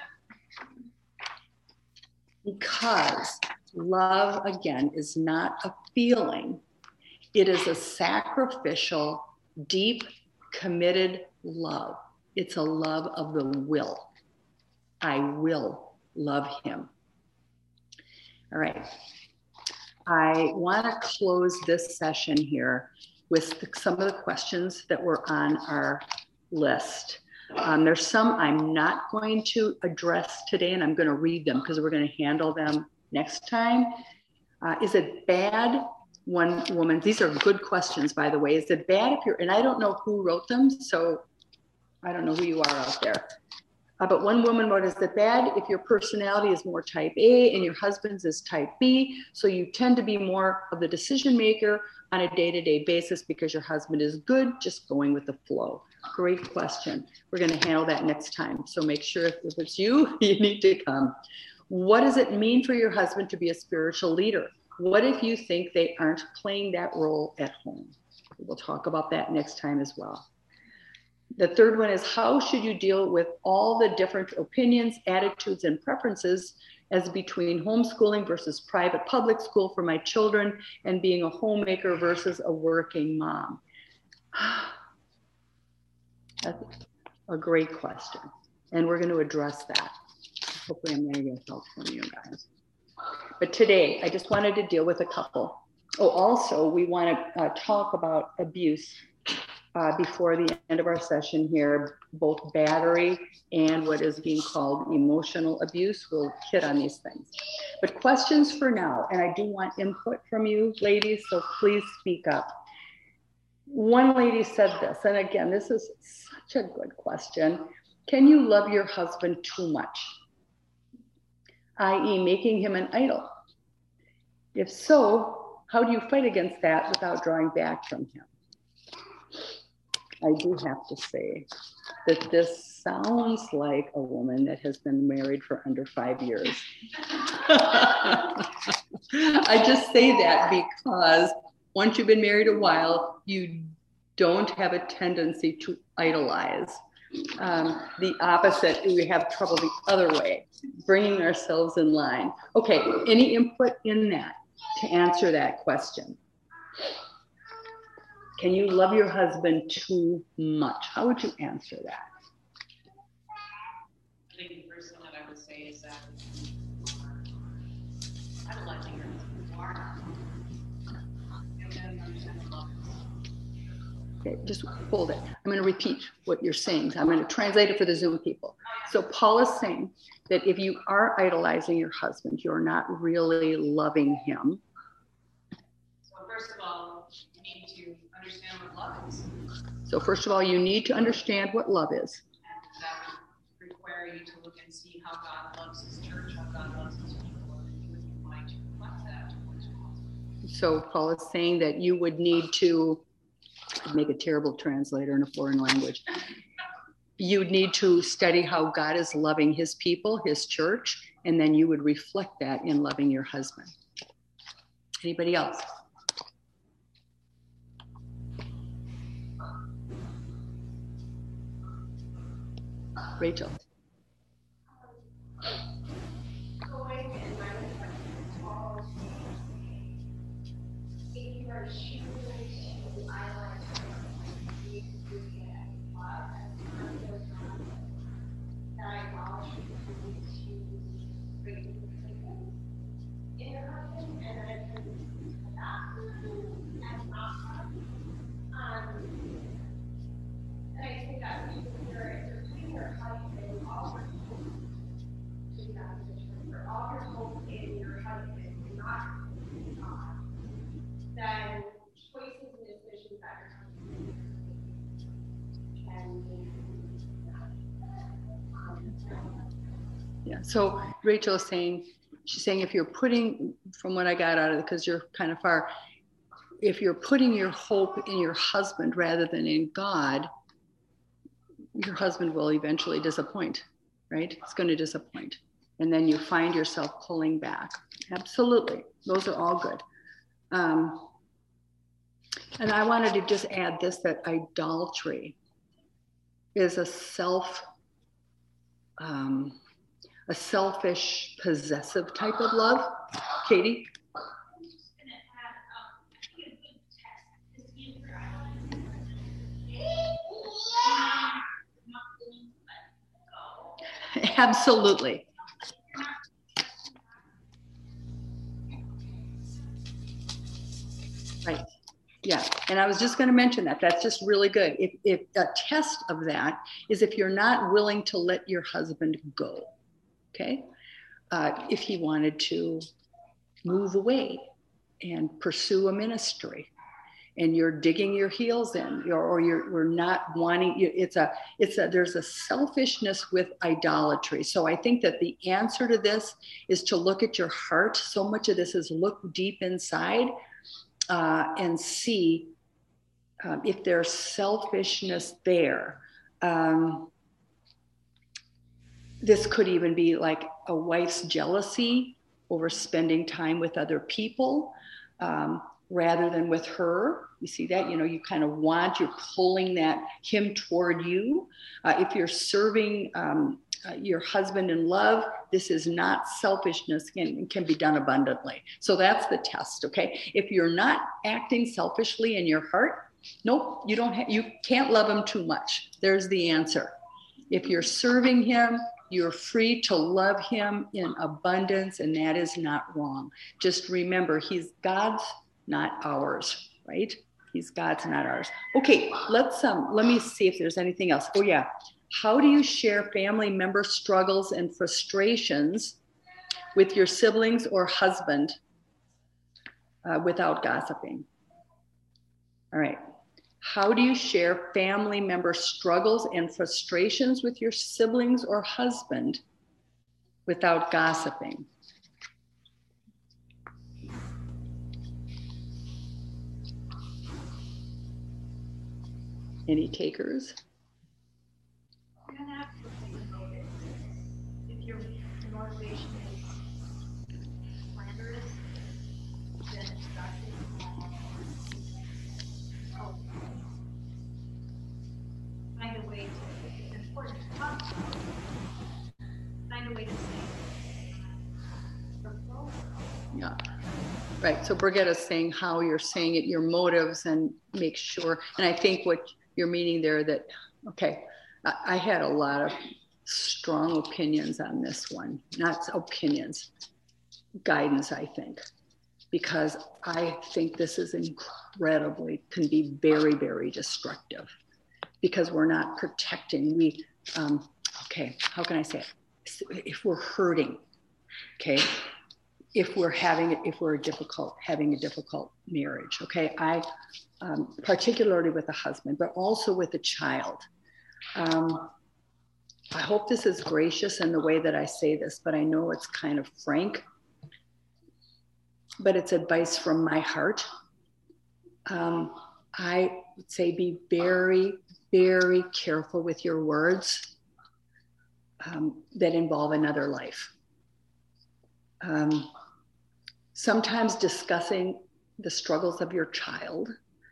[SPEAKER 5] Because love, again, is not a feeling. It is a sacrificial, deep, committed love. It's a love of the will. I will love him. All right. I want to close this session here with the, some of the questions that were on our list. Um, there's some I'm not going to address today, and I'm going to read them because we're going to handle them next time. Uh, is it bad, one woman, these are good questions, by the way. Is it bad if you're, and I don't know who wrote them, so I don't know who you are out there. Uh, but one woman wrote, is it bad if your personality is more type A and your husband's is type B? So you tend to be more of the decision maker on a day-to-day basis because your husband is good, just going with the flow. Great question. We're going to handle that next time. So make sure if, if it's you, you need to come. What does it mean for your husband to be a spiritual leader? What if you think they aren't playing that role at home? We'll talk about that next time as well. The third one is, how should you deal with all the different opinions, attitudes, and preferences as between homeschooling versus private public school for my children and being a homemaker versus a working mom? That's a great question. And we're going to address that. Hopefully I'm going to get help from you guys. But today, I just wanted to deal with a couple. Oh, also, we want to uh, talk about abuse uh, before the end of our session here, both battery and what is being called emotional abuse. We'll hit on these things. But questions for now, and I do want input from you ladies, so please speak up. One lady said this, and again, this is such a good question. Can you love your husband too much? that is making him an idol? If so, how do you fight against that without drawing back from him? I do have to say that this sounds like a woman that has been married for under five years. I just say that because once you've been married a while, you don't have a tendency to idolize. Um, the opposite, we have trouble the other way, bringing ourselves in line. Okay, any input in that to answer that question? Can you love your husband too much? How would you answer that?
[SPEAKER 6] I think the first thing that I would say is that I would like to hear who are. And then understand the love.
[SPEAKER 5] Okay, just hold it. I'm going to repeat what you're saying. I'm going to translate it for the Zoom people. So Paul is saying that if you are idolizing your husband, you're not really loving him.
[SPEAKER 6] So first of all, you need to understand what love is.
[SPEAKER 5] So first of all, you need to understand what love is.
[SPEAKER 6] And that would require you to look and see how God loves his church, how God loves his people, and you would be wanting to reflect that towards your husband.
[SPEAKER 5] So Paul is saying that you would need to make a terrible translator in a foreign language. You'd need to study how God is loving his people, his church, and then you would reflect that in loving your husband. Anybody else? Rachel. Yeah, so Rachel is saying, she's saying if you're putting, from what I got out of it, because you're kind of far, if you're putting your hope in your husband rather than in God, your husband will eventually disappoint, right? It's going to disappoint. And then you find yourself pulling back. Absolutely. Those are all good. Um, and I wanted to just add this, that idolatry is a self, um, a selfish, possessive type of love. Katie? Absolutely. Right. Yeah. And I was just going to mention that. That's just really good. If, if a test of that is if you're not willing to let your husband go. Okay. Uh, if he wanted to move away and pursue a ministry, and you're digging your heels in, or, or you're we're not wanting. It's a it's a there's a selfishness with idolatry. So I think that the answer to this is to look at your heart. So much of this is look deep inside uh, and see um, if there's selfishness there. Um, this could even be like a wife's jealousy over spending time with other people. Um, rather than with her. You see that, you know, you kind of want, you're pulling that him toward you. Uh, if you're serving um, uh, your husband in love, this is not selfishness and can be done abundantly. So that's the test, okay? If you're not acting selfishly in your heart, nope, you don't ha- you can't love him too much. There's the answer. If you're serving him, you're free to love him in abundance, and that is not wrong. Just remember, he's God's, not ours, right? He's God's, not ours. Okay, let's um, let me see if there's anything else. Oh yeah, how do you share family member struggles and frustrations with your siblings or husband uh, without gossiping? All right. How do you share family member struggles and frustrations with your siblings or husband without gossiping? Any takers?
[SPEAKER 3] You're gonna have to think about it. If your motivation is slanderous, then it's gossip. Oh. Find a way to, it's important to talk about it. Find a way to say it.
[SPEAKER 5] Yeah. Right. So Brigitta's saying how you're saying it, your motives, and make sure. And I think what you're meaning there that, okay, I, I had a lot of strong opinions on this one, not opinions, guidance, I think, because I think this is incredibly, can be very, very destructive because we're not protecting. We, um, okay, how can I say it? If we're hurting, okay, if we're having, if we're difficult, having a difficult marriage, okay? I, um, particularly with a husband, but also with a child. Um, I hope this is gracious in the way that I say this, but I know it's kind of frank, but it's advice from my heart. Um, I would say be very, very careful with your words um, that involve another life. Um, Sometimes discussing the struggles of your child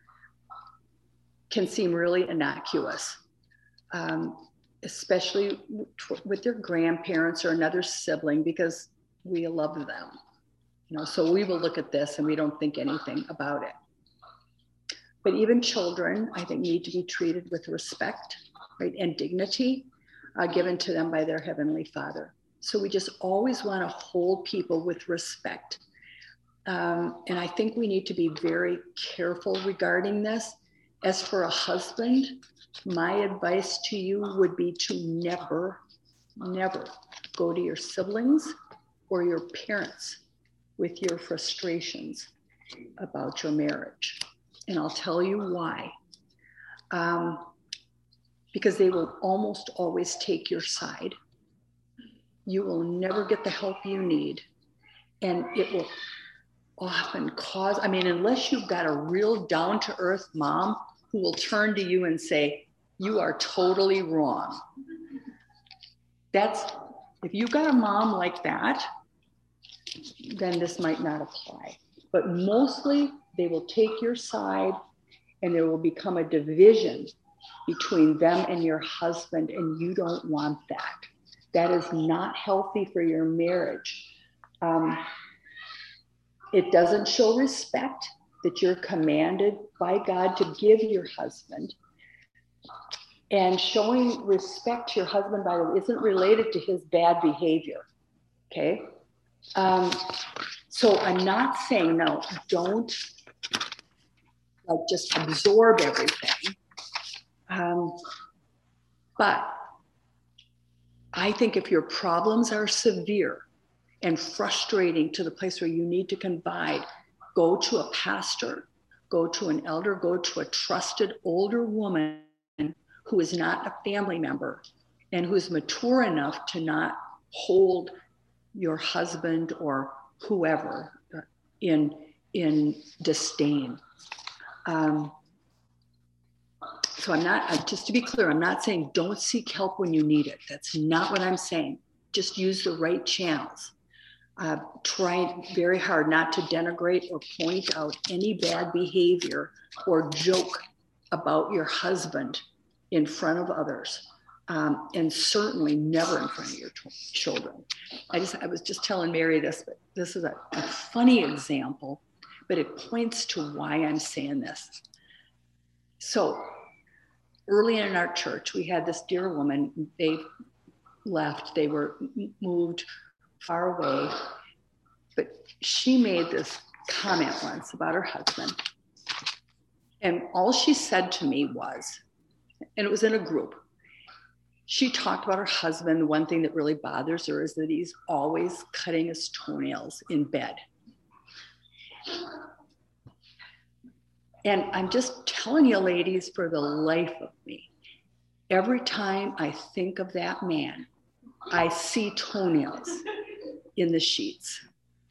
[SPEAKER 5] can seem really innocuous, um, especially w- with your grandparents or another sibling, because we love them. You know, so we will look at this and we don't think anything about it. But even children, I think, need to be treated with respect, right, and dignity uh, given to them by their Heavenly Father. So we just always want to hold people with respect. Um, and I think we need to be very careful regarding this. As for a husband, my advice to you would be to never, never go to your siblings or your parents with your frustrations about your marriage. And I'll tell you why. Um, because they will almost always take your side. You will never get the help you need. And it will often cause, I mean, unless you've got a real down-to-earth mom who will turn to you and say, you are totally wrong. That's, if you've got a mom like that, then this might not apply. But mostly they will take your side and there will become a division between them and your husband, and you don't want that. That is not healthy for your marriage. Um, It doesn't show respect that you're commanded by God to give your husband. And showing respect to your husband, by the way, isn't related to his bad behavior, okay? Um, so I'm not saying, no, don't like just absorb everything. Um, but I think if your problems are severe and frustrating to the place where you need to confide, go to a pastor, go to an elder, go to a trusted older woman who is not a family member and who is mature enough to not hold your husband or whoever in, in disdain. Um, so I'm not, just to be clear, I'm not saying don't seek help when you need it. That's not what I'm saying. Just use the right channels. Uh, try very hard not to denigrate or point out any bad behavior or joke about your husband in front of others. Um, and certainly never in front of your t- children. I just, I was just telling Mary this, but this is a, a funny example, but it points to why I'm saying this. So early in our church, we had this dear woman. They left, they were moved far away, but she made this comment once about her husband. And all she said to me was, and it was in a group, she talked about her husband. The one thing that really bothers her is that he's always cutting his toenails in bed. And I'm just telling you, ladies, for the life of me, every time I think of that man, I see toenails in the sheets.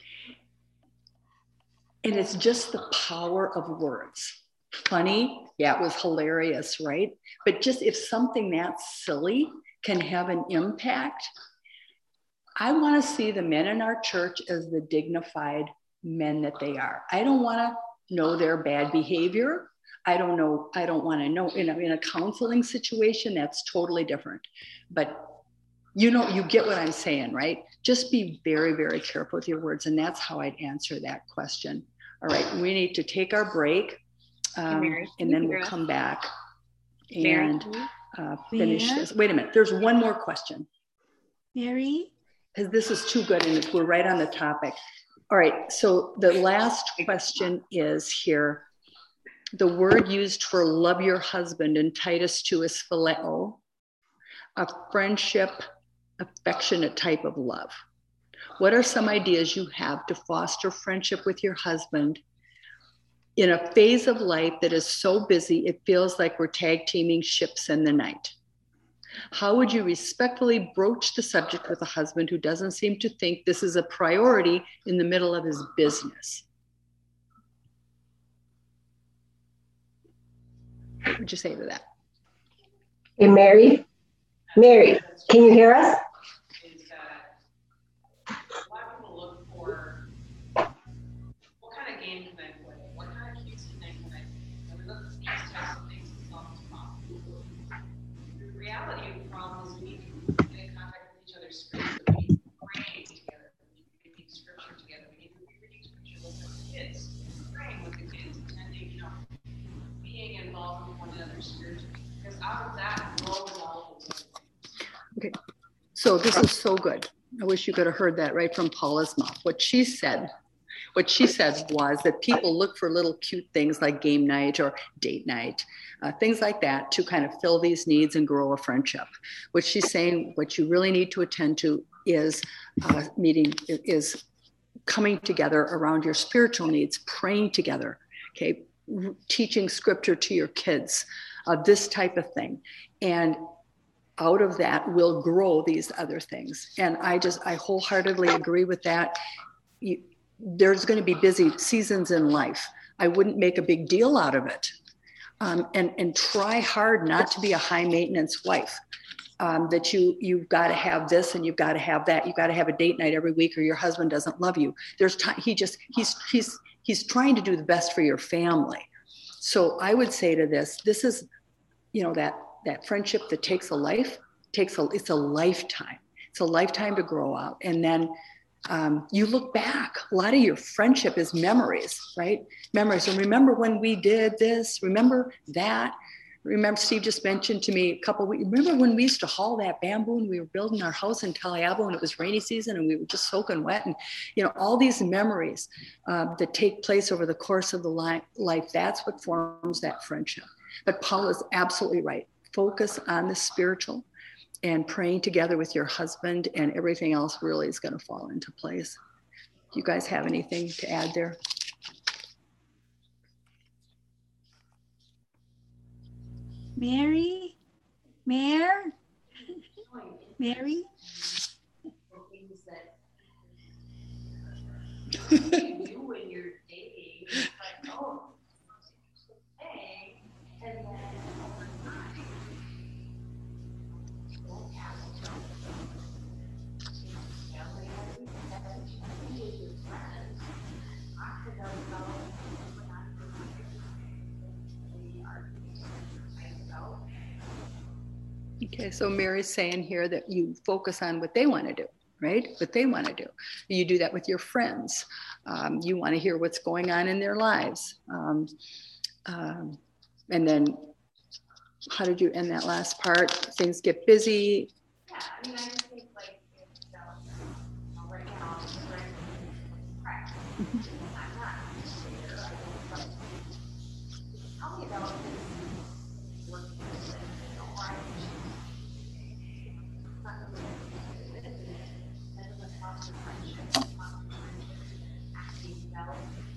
[SPEAKER 5] And it's just the power of words. Funny, yeah, it was hilarious, right? But just if something that silly can have an impact, I want to see the men in our church as the dignified men that they are. I don't want to know their bad behavior. I don't know, I don't want to know, you know, in a counseling situation, that's totally different. But you know, you get what I'm saying, right? Just be very, very careful with your words. And that's how I'd answer that question. All right, we need to take our break. Um, Mary, and then we'll come back and uh, finish Mary? this. Wait a minute, there's one more question.
[SPEAKER 2] Mary?
[SPEAKER 5] Because this is too good and we're right on the topic. All right, so the last question is here. The word used for love your husband in Titus two is phileo, a friendship, affectionate type of love. What are some ideas you have to foster friendship with your husband in a phase of life that is so busy, it feels like we're tag teaming ships in the night? How would you respectfully broach the subject with a husband who doesn't seem to think this is a priority in the middle of his business? What would you say to that?
[SPEAKER 7] Hey, Mary? Mary, can you hear us?
[SPEAKER 5] Okay, so this is so good. I wish you could have heard that right from Paula's mouth. What she said, what she said was that people look for little cute things like game night or date night, uh, things like that to kind of fill these needs and grow a friendship. What she's saying, what you really need to attend to is uh, meeting, is coming together around your spiritual needs, praying together, okay, teaching scripture to your kids, uh, this type of thing. And out of that will grow these other things. And I just, I wholeheartedly agree with that. You, there's going to be busy seasons in life. I wouldn't make a big deal out of it. Um, and, and try hard not to be a high maintenance wife. Um, that you, you've got to have this and you've got to have that. You've got to have a date night every week or your husband doesn't love you. There's time, he just, he's, he's, he's trying to do the best for your family. So I would say to this, this is, you know, that, that friendship that takes a life, takes a, it's a lifetime. It's a lifetime to grow out. And then um, you look back, a lot of your friendship is memories, right? Memories. And remember when we did this, remember that. Remember, Steve just mentioned to me a couple of weeks, remember when we used to haul that bamboo and we were building our house in Taliabo and it was rainy season and we were just soaking wet, and, you know, all these memories uh, that take place over the course of the li- life, that's what forms that friendship. But Paul is absolutely right. Focus on the spiritual and praying together with your husband, and everything else really is going to fall into place. Do you guys have anything to add there?
[SPEAKER 2] Mary? Mare? Mary?
[SPEAKER 4] You do when you're dating, it's like, oh, hey, and then over time, don't have to jump. Family, that's what you do with your friends. I could have developed when I'm we are about.
[SPEAKER 5] Okay, so Mary's saying here that you focus on what they want to do, right? What they want to do. You do that with your friends. Um, you want to hear what's going on in their lives. Um, um, and then, how did you end that last part? Things get busy.
[SPEAKER 4] Yeah, I mean, I just think like it's uh, right now, I'm trying to practice. I'm not there. I don't like tell me about this work with it, you know, or I not really interested in it. And then the foster friendship, foster friendship, acting development.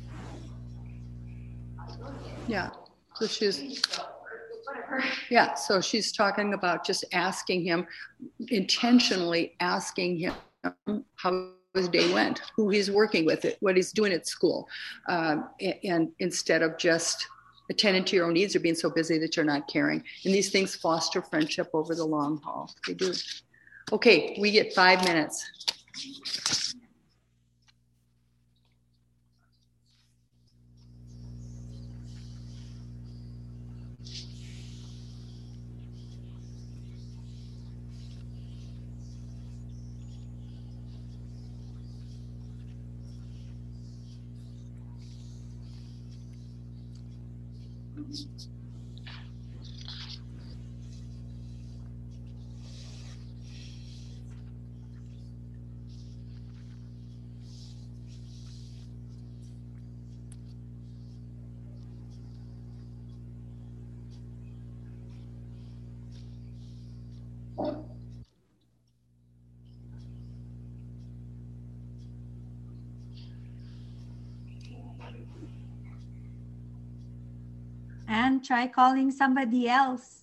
[SPEAKER 5] Yeah. So she's,
[SPEAKER 4] Whatever.
[SPEAKER 5] yeah, so she's talking about just asking him, intentionally asking him how his day went, who he's working with, it, what he's doing at school. Um, and, and instead of just attending to your own needs or being so busy that you're not caring. And these things foster friendship over the long haul. They do. Okay, we get five minutes.
[SPEAKER 2] And try calling somebody else.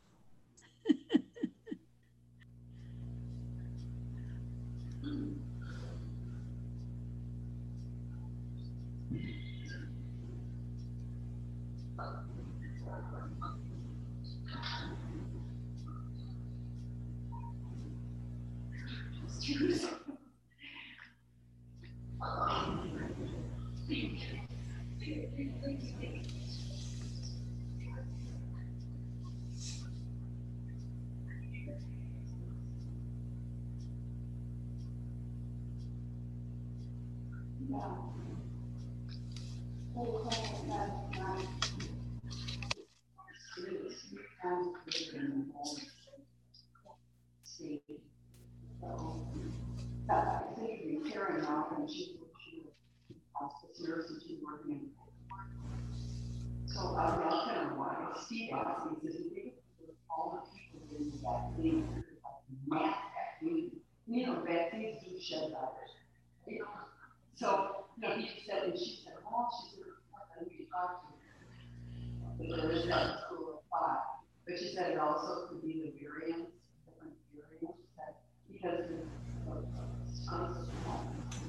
[SPEAKER 5] So I was kind of why Steve asked me, says, "We all the people in that thing, like that thing, you know, bad things do shed light." You know, so you know, he said, and she said, "Oh, she said, I need to talk to her." But there is that school of five, but she said it also could be the variants, different variants, that because it's tons of small.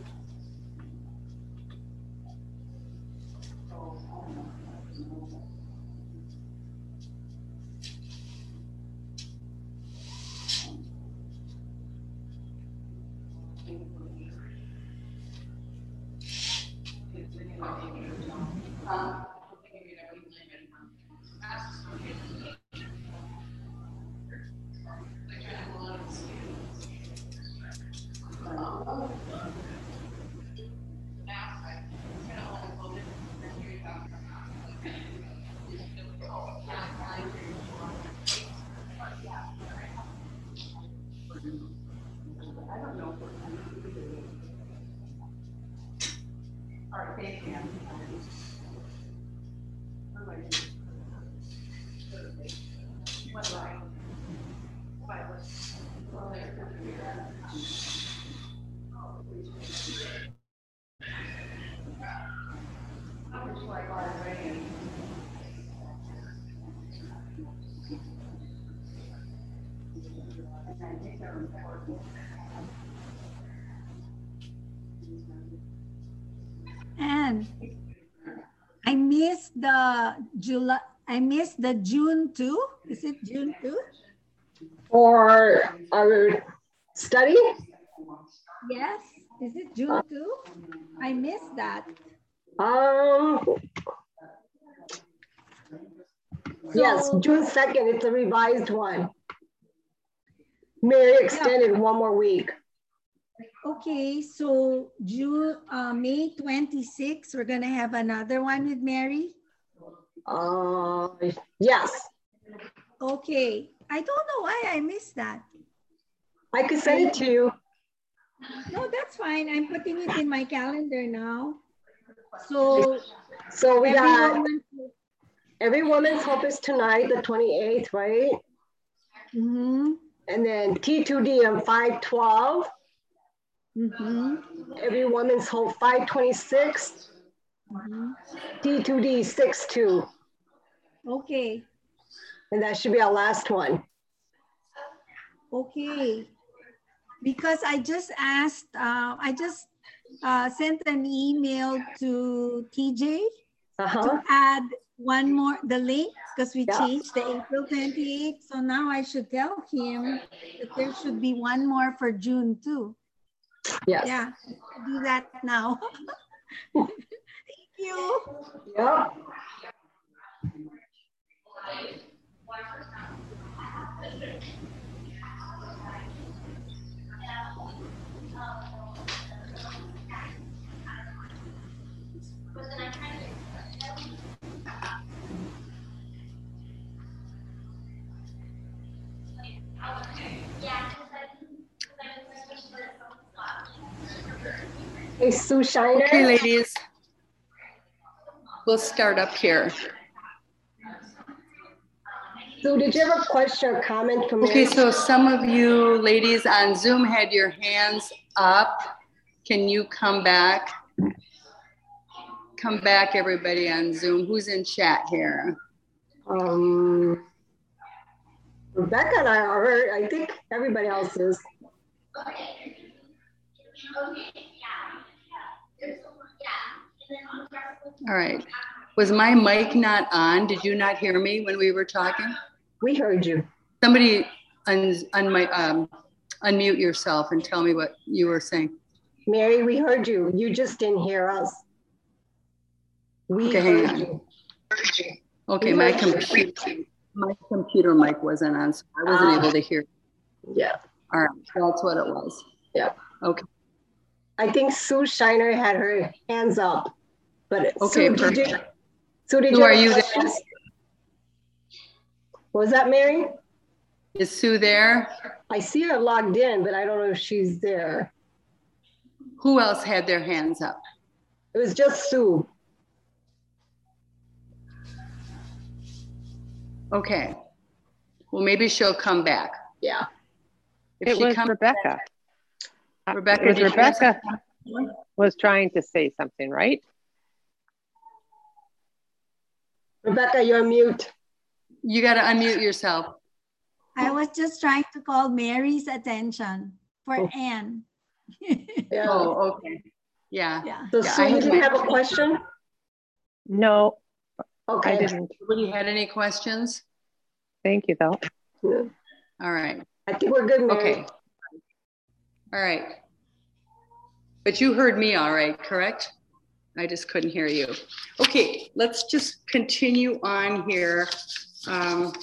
[SPEAKER 5] So I don't know. Um, I don't know. All right, thank you. What do I? Five. Well, there's
[SPEAKER 2] And I missed the July, I missed the June two. Is it June two?
[SPEAKER 7] For our study?
[SPEAKER 2] Yes. Is it June two? I missed that.
[SPEAKER 7] Um, yes,
[SPEAKER 2] So-
[SPEAKER 7] June second, it's a revised one. Mary extended one more week.
[SPEAKER 2] Okay, so June, uh, May twenty-sixth, we're gonna have another one with Mary.
[SPEAKER 7] Uh, yes,
[SPEAKER 2] Okay, I don't know why I missed that.
[SPEAKER 7] I could send it to you.
[SPEAKER 2] No, that's fine. I'm putting it in my calendar now. So
[SPEAKER 7] So we got,
[SPEAKER 2] everyone,
[SPEAKER 7] Every Woman's Hope is tonight, the twenty-eighth, right?
[SPEAKER 2] mm-hmm,
[SPEAKER 7] And then T two D on five twelve.
[SPEAKER 2] mm-hmm,
[SPEAKER 7] Every Woman's Hope five twenty-six.
[SPEAKER 2] mm-hmm.
[SPEAKER 7] T two D six two.
[SPEAKER 2] Okay,
[SPEAKER 7] And that should be our last one.
[SPEAKER 2] okay. Because I just asked, uh, I just uh, sent an email to T J
[SPEAKER 7] Uh-huh.
[SPEAKER 2] to add one more, the link, because we
[SPEAKER 7] Yeah.
[SPEAKER 2] changed the April twenty-eighth. So now I should tell him that there should be one more for June too.
[SPEAKER 7] Yes.
[SPEAKER 2] Yeah, do that now. Thank you.
[SPEAKER 7] Yep. Hey, Sue Shiner.
[SPEAKER 5] Okay, ladies. We'll start up here.
[SPEAKER 7] Sue, did you have a question or comment for me?
[SPEAKER 5] Okay, so some of you ladies on Zoom had your hands up. Can you come back? Come back, everybody on Zoom. Who's in chat here?
[SPEAKER 7] Um, Rebecca and I are, I think everybody else is.
[SPEAKER 5] All right. Was my mic not on? Did you not hear me when we were talking?
[SPEAKER 7] We heard you.
[SPEAKER 5] Somebody un, un my, um, unmute yourself and tell me what you were saying.
[SPEAKER 7] Mary, we heard you. You just didn't hear us. We
[SPEAKER 5] Okay, hang
[SPEAKER 7] heard
[SPEAKER 5] on.
[SPEAKER 7] you.
[SPEAKER 5] Okay,
[SPEAKER 7] We
[SPEAKER 5] my
[SPEAKER 7] heard you.
[SPEAKER 5] computer, my computer mic wasn't on, so I wasn't
[SPEAKER 7] Ah.
[SPEAKER 5] able to hear.
[SPEAKER 7] Yeah.
[SPEAKER 5] All right, that's what it was.
[SPEAKER 7] Yeah.
[SPEAKER 5] Okay.
[SPEAKER 7] I think Sue Shiner had her hands up. But
[SPEAKER 5] Okay,
[SPEAKER 7] Sue, did you,
[SPEAKER 5] perfect.
[SPEAKER 7] Sue, did
[SPEAKER 5] Sue,
[SPEAKER 7] you
[SPEAKER 5] are
[SPEAKER 7] have
[SPEAKER 5] you there?
[SPEAKER 7] questions? Was that Mary?
[SPEAKER 5] Is Sue there?
[SPEAKER 7] I see her logged in, but I don't know if she's there.
[SPEAKER 5] Who else had their hands up?
[SPEAKER 7] It was just Sue.
[SPEAKER 5] Okay. Well, maybe she'll come back.
[SPEAKER 7] Yeah.
[SPEAKER 5] If
[SPEAKER 8] It
[SPEAKER 5] she
[SPEAKER 8] was
[SPEAKER 5] comes
[SPEAKER 8] Rebecca.
[SPEAKER 5] back-
[SPEAKER 8] Uh,
[SPEAKER 5] Rebecca,
[SPEAKER 8] it was
[SPEAKER 5] did you have
[SPEAKER 8] Rebecca
[SPEAKER 5] something?
[SPEAKER 8] was trying to say something, right?
[SPEAKER 7] Rebecca, you're mute.
[SPEAKER 5] You got to unmute yourself.
[SPEAKER 2] I was just trying to call Mary's attention for
[SPEAKER 7] Oh.
[SPEAKER 2] Anne.
[SPEAKER 7] Yeah.
[SPEAKER 5] Oh, okay. Yeah.
[SPEAKER 2] Yeah.
[SPEAKER 7] So
[SPEAKER 5] Yeah,
[SPEAKER 7] Sue,
[SPEAKER 5] I
[SPEAKER 7] you
[SPEAKER 5] had
[SPEAKER 7] didn't
[SPEAKER 5] my-
[SPEAKER 7] have a question?
[SPEAKER 8] No,
[SPEAKER 7] Okay.
[SPEAKER 8] I didn't.
[SPEAKER 5] Nobody had any questions?
[SPEAKER 8] Thank you, though.
[SPEAKER 7] Yeah.
[SPEAKER 5] All right.
[SPEAKER 7] I think we're good, Mary.
[SPEAKER 5] Okay. All right. But you heard me all right, correct? I just couldn't hear you. Okay, let's just continue on here. Um,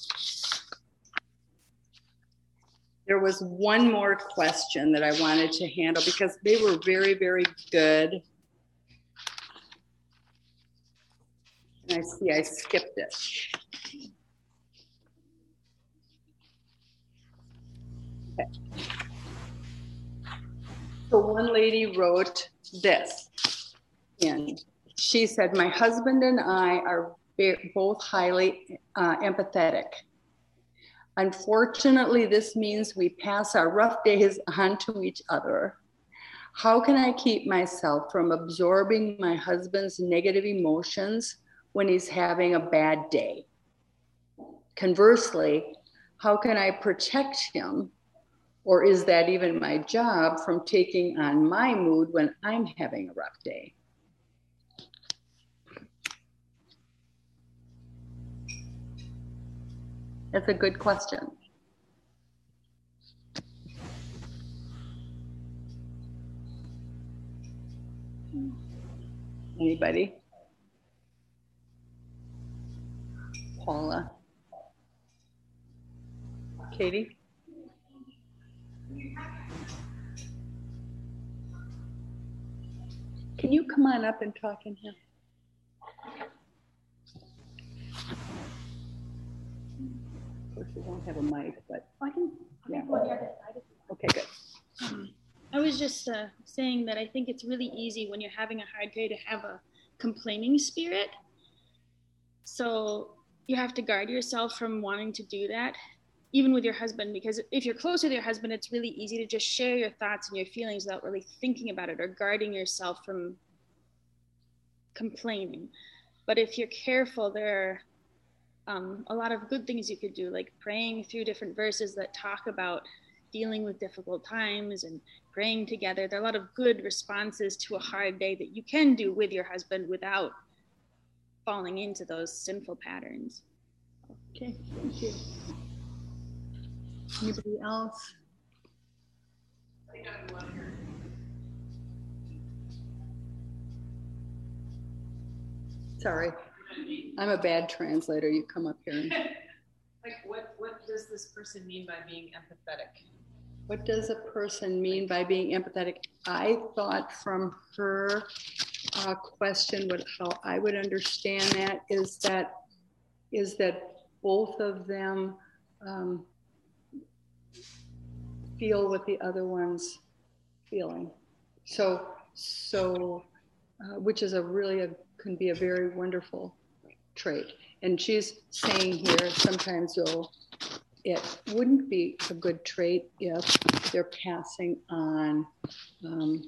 [SPEAKER 5] there was one more question that I wanted to handle because they were very, very good. And I see I skipped it. Okay. So one lady wrote this, and she said, my husband and I are ve- both highly uh, empathetic. Unfortunately, this means we pass our rough days on to each other. How can I keep myself from absorbing my husband's negative emotions when he's having a bad day? Conversely, how can I protect him? Or is that even my job from taking on my mood when I'm having a rough day? That's a good question. Anybody? Paula? Katie? Can you come on up and talk in here? Of course, we don't have a mic, but I can. Yeah. Okay, good.
[SPEAKER 9] Um, I was just uh, saying that I think it's really easy when you're having a hard day to have a complaining spirit. So you have to guard yourself from wanting to do that, even with your husband, because if you're close with your husband, it's really easy to just share your thoughts and your feelings without really thinking about it or guarding yourself from complaining. But if you're careful, there are um, a lot of good things you could do, like praying through different verses that talk about dealing with difficult times and praying together. There are a lot of good responses to a hard day that you can do with your husband without falling into those sinful patterns.
[SPEAKER 5] Okay, thank you. Anybody else? Sorry, I'm a bad translator. You come up here. And...
[SPEAKER 6] Like, what, what does this person mean by being empathetic?
[SPEAKER 5] What does a person mean by being empathetic? I thought from her uh, question, what how I would understand that is that is that both of them um, feel what the other one's feeling. So, so uh, which is a really a, can be a very wonderful trait. And she's saying here, sometimes though, it wouldn't be a good trait if they're passing on um,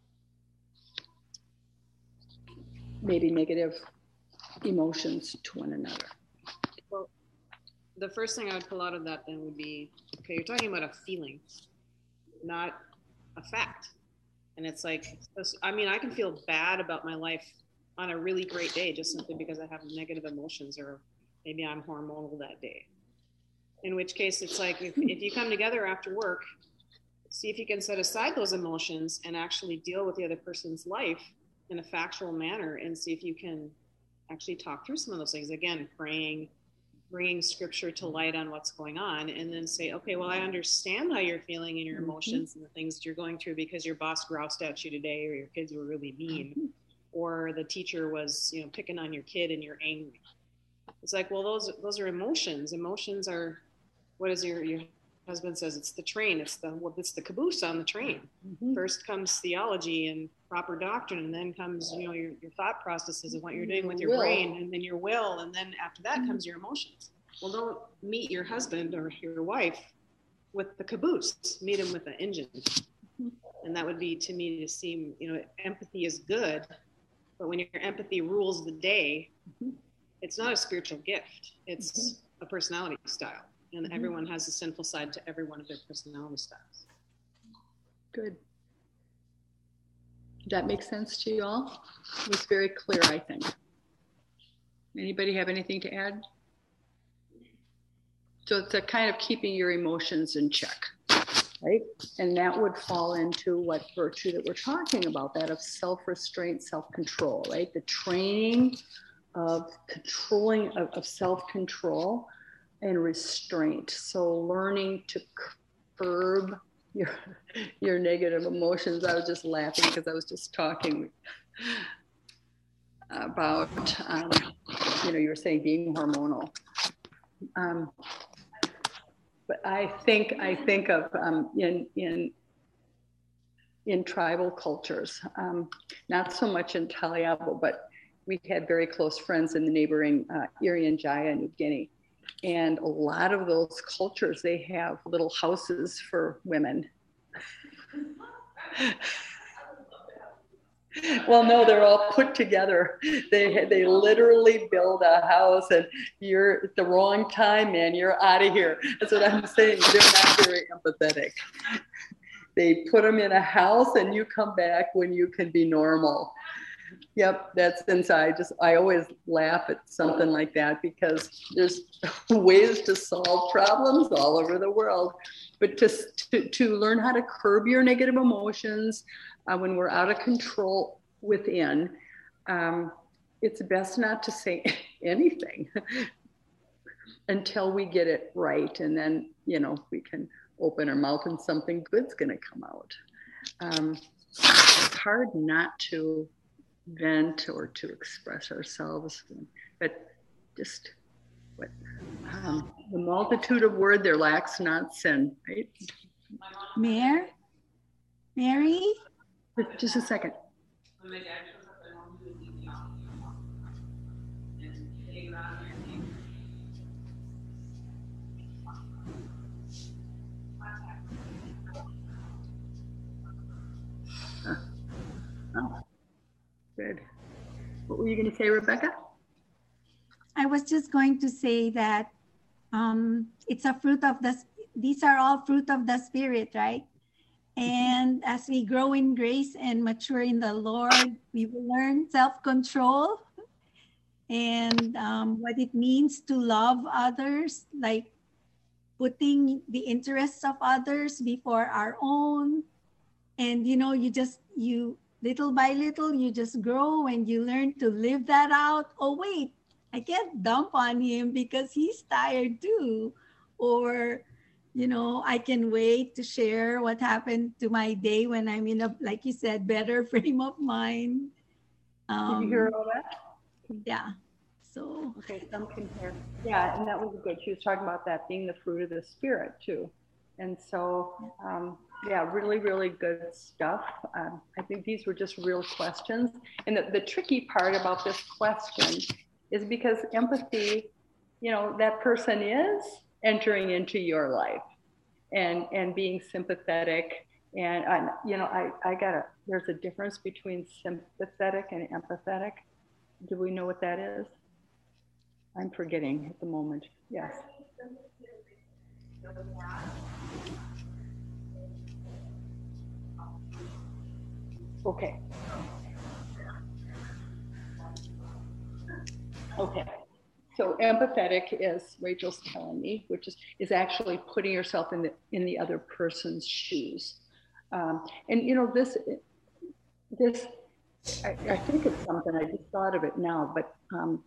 [SPEAKER 5] maybe negative emotions to one another.
[SPEAKER 6] Well, the first thing I would pull out of that then would be, okay, you're talking about a feeling, not a fact. And it's like, I mean, I can feel bad about my life on a really great day just simply because I have negative emotions, or maybe I'm hormonal that day. In which case, it's like, if, if you come together after work, see if you can set aside those emotions and actually deal with the other person's life in a factual manner, and see if you can actually talk through some of those things. Again, praying, bringing scripture to light on what's going on, and then say, okay, well, I understand how you're feeling and your emotions mm-hmm. and the things that you're going through because your boss groused at you today, or your kids were really mean, mm-hmm. or the teacher was, you know, picking on your kid and you're angry. It's like, well, those those are emotions. Emotions are, what is your your husband says, it's the train, it's the well, it's the caboose on the train. Mm-hmm. First comes theology and proper doctrine, and then comes, you know, your, your thought processes of what you're doing with your will. brain, and then your will, and then after that mm-hmm. comes your emotions. Well, don't meet your husband or your wife with the caboose. Meet him with the engine. Mm-hmm. And that would be, to me, to seem, you know, empathy is good, but when your empathy rules the day, mm-hmm. it's not a spiritual gift. It's mm-hmm. a personality style. And mm-hmm. everyone has a sinful side to every one of their personality styles.
[SPEAKER 5] Good. Did that make sense to you all? It was very clear, I think. Anybody have anything to add? So it's a kind of keeping your emotions in check, right? And that would fall into what virtue that we're talking about, that of self-restraint, self-control, right? The training of controlling, of, of self-control and restraint. So learning to curb your your negative emotions. I was just laughing because I was just talking about, um, you know, you were saying being hormonal. Um, but I think I think of um, in in in tribal cultures, um, not so much in Taliabo, but we had very close friends in the neighboring uh, Irian Jaya, New Guinea. And a lot of those cultures, they have little houses for women. Well, no, they're all put together. They they literally build a house, and you're at the wrong time, man. You're out of here. That's what I'm saying. They're not very empathetic. They put them in a house, and you come back when you can be normal. Yep, that's inside. Just I always laugh at something like that because there's ways to solve problems all over the world, but to to, to learn how to curb your negative emotions uh, when we're out of control within, um, it's best not to say anything until we get it right, and then you know we can open our mouth and something good's going to come out. Um, it's hard not to vent or to express ourselves, but just what um, the multitude of word there lacks not sin, right?
[SPEAKER 2] Mayor, Mary,
[SPEAKER 5] just a second. Uh, oh. Good. What were you going to say, Rebecca?
[SPEAKER 2] I was just going to say that um, it's a fruit of the, these are all fruit of the Spirit, right? And as we grow in grace and mature in the Lord, we will learn self-control and um, what it means to love others, like putting the interests of others before our own. And, you know, you just, you, little by little, you just grow and you learn to live that out. Oh, wait, I can't dump on him because he's tired too. Or, you know, I can wait to share what happened to my day when I'm in a, like you said, better frame of mind. Um,
[SPEAKER 5] Did you hear all that?
[SPEAKER 2] Yeah. So.
[SPEAKER 5] Okay, some can hear. Yeah, and that was good. She was talking about that being the fruit of the Spirit too. And so, um, yeah, really, really good stuff. Um, I think these were just real questions. And the, the tricky part about this question is because empathy, you know, that person is entering into your life and, and being sympathetic. And, I, you know, I, I got a, there's a difference between sympathetic and empathetic. Do we know what that is? I'm forgetting at the moment. Yes. Okay. Okay. So empathetic is, Rachel's telling me, which is is actually putting yourself in the in the other person's shoes. Um, and you know this this I, I think it's something I just thought of it now, but um,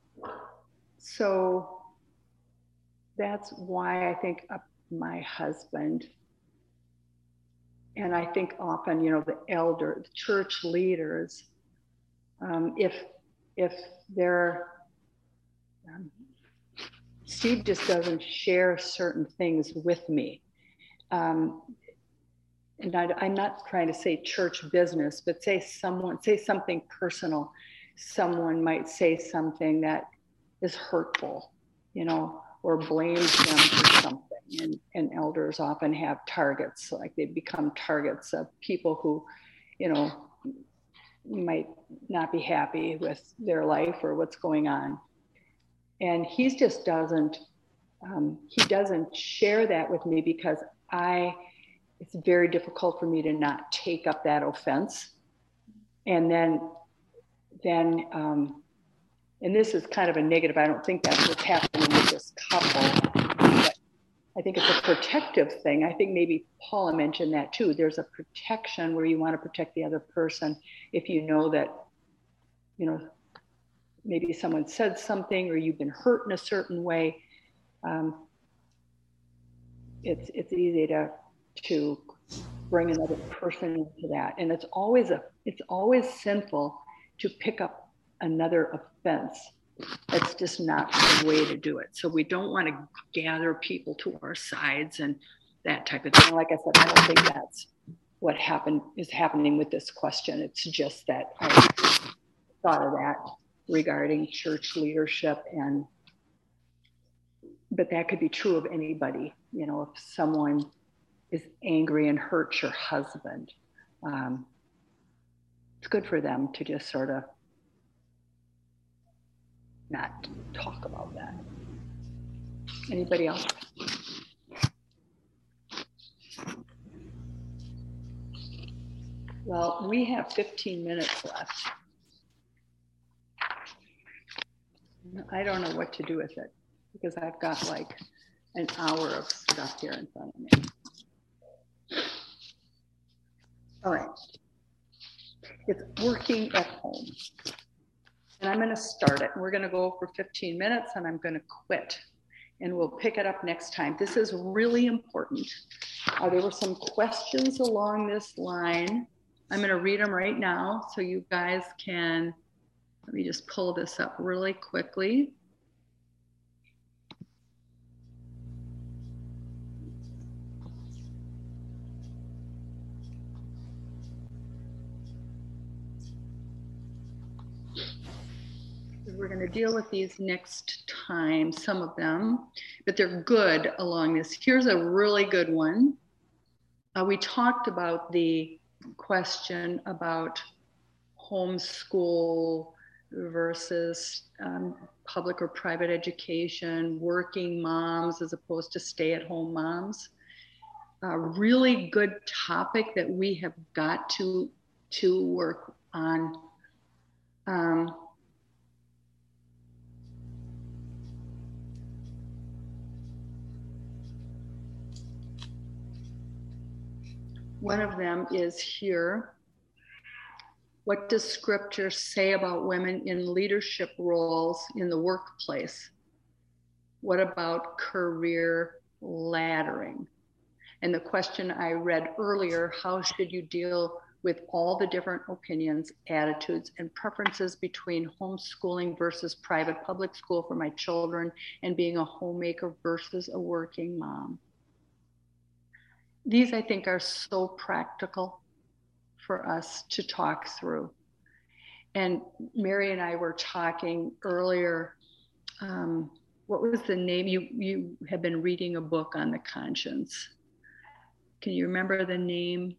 [SPEAKER 5] so that's why I think uh, my husband. And I think often, you know, the elder, the church leaders, um, if if they're, um, Steve just doesn't share certain things with me. Um, and I, I'm not trying to say church business, but say someone, say something personal. Someone might say something that is hurtful, you know, or blames them for something. And, and elders often have targets, like they become targets of people who, you know, might not be happy with their life or what's going on. And he just doesn't, um, he doesn't share that with me because I, it's very difficult for me to not take up that offense. And then, then, um, and this is kind of a negative, I don't think that's what's happening with this couple, but I think it's a protective thing. I think maybe Paula mentioned that too. There's a protection where you want to protect the other person if you know that, you know, maybe someone said something or you've been hurt in a certain way. Um, it's it's easy to to bring another person into that, and it's always a it's always sinful to pick up another offense. That's just not the way to do it. So we don't want to gather people to our sides and that type of thing. Like I said, I don't think that's what happened is happening with this question. It's just that I thought of that regarding church leadership, and but that could be true of anybody. You know, if someone is angry and hurts your husband, um, it's good for them to just sort of not talk about that. Anybody else? Well, we have fifteen minutes left. I don't know what to do with it because I've got like an hour of stuff here in front of me. All right. It's working at home. And I'm going to start it. We're going to go for fifteen minutes and I'm going to quit. And we'll pick it up next time. This is really important. Uh, there were some questions along this line. I'm going to read them right now so you guys can, let me just pull this up really quickly. We're going to deal with these next time, some of them, but they're good along this. Here's a really good one. Uh, we talked about the question about homeschool versus um, public or private education, working moms as opposed to stay-at-home moms. A really good topic that we have got to, to work on. Um, One of them is here. What does scripture say about women in leadership roles in the workplace? What about career laddering? And the question I read earlier, how should you deal with all the different opinions, attitudes, and preferences between homeschooling versus private public school for my children and being a homemaker versus a working mom? These, I think, are so practical for us to talk through. And Mary and I were talking earlier, um, what was the name? You, you have been reading a book on the conscience. Can you remember the name?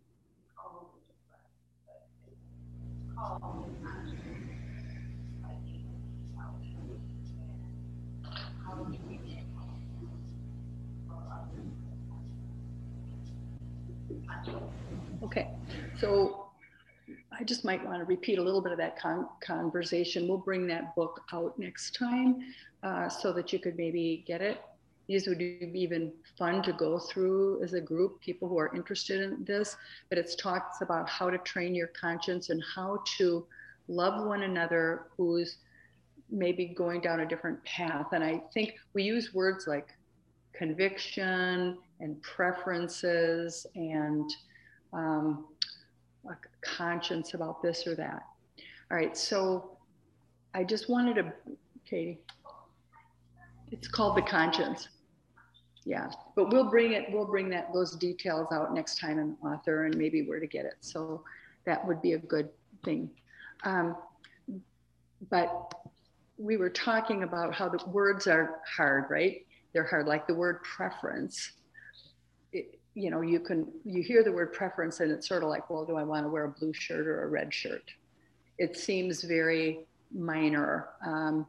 [SPEAKER 5] Okay, so I just might want to repeat a little bit of that con conversation. We'll bring that book out next time uh, so that you could maybe get it. These would be even fun to go through as a group, people who are interested in this, but it talks about how to train your conscience and how to love one another who's maybe going down a different path. And I think we use words like conviction and preferences and um, a conscience about this or that. All right, so I just wanted to, Katie, it's called The Conscience. Yeah, but we'll bring it, we'll bring that, those details out next time in the author and maybe where to get it. So that would be a good thing. Um, but we were talking about how the words are hard, right? They're hard, like the word preference. It, you know, you can, you hear the word preference and it's sort of like, well, do I want to wear a blue shirt or a red shirt? It seems very minor. Um,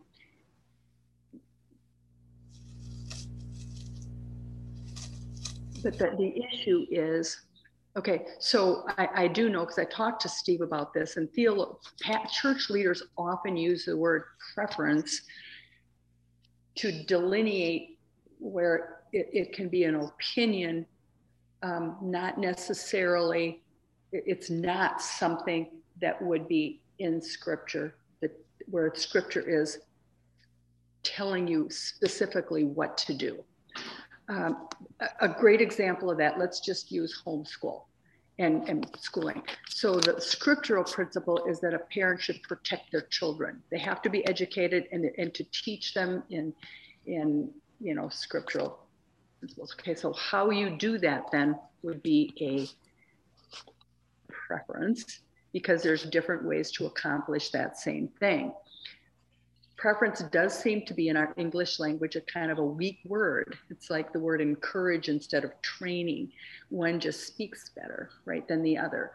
[SPEAKER 5] but the, the issue is, okay, so I, I do know, because I talked to Steve about this, and theolo- church leaders often use the word preference to delineate where it, it can be an opinion, um, not necessarily, it, it's not something that would be in scripture, that where scripture is telling you specifically what to do. Um, a, a great example of that, let's just use homeschool and, and schooling. So the scriptural principle is that a parent should protect their children. They have to be educated and, and to teach them in, in, you know, scriptural principles. Okay, so how you do that then would be a preference, because there's different ways to accomplish that same thing. Preference does seem to be in our English language a kind of a weak word. It's like the word encourage instead of training. One just speaks better, right, than the other.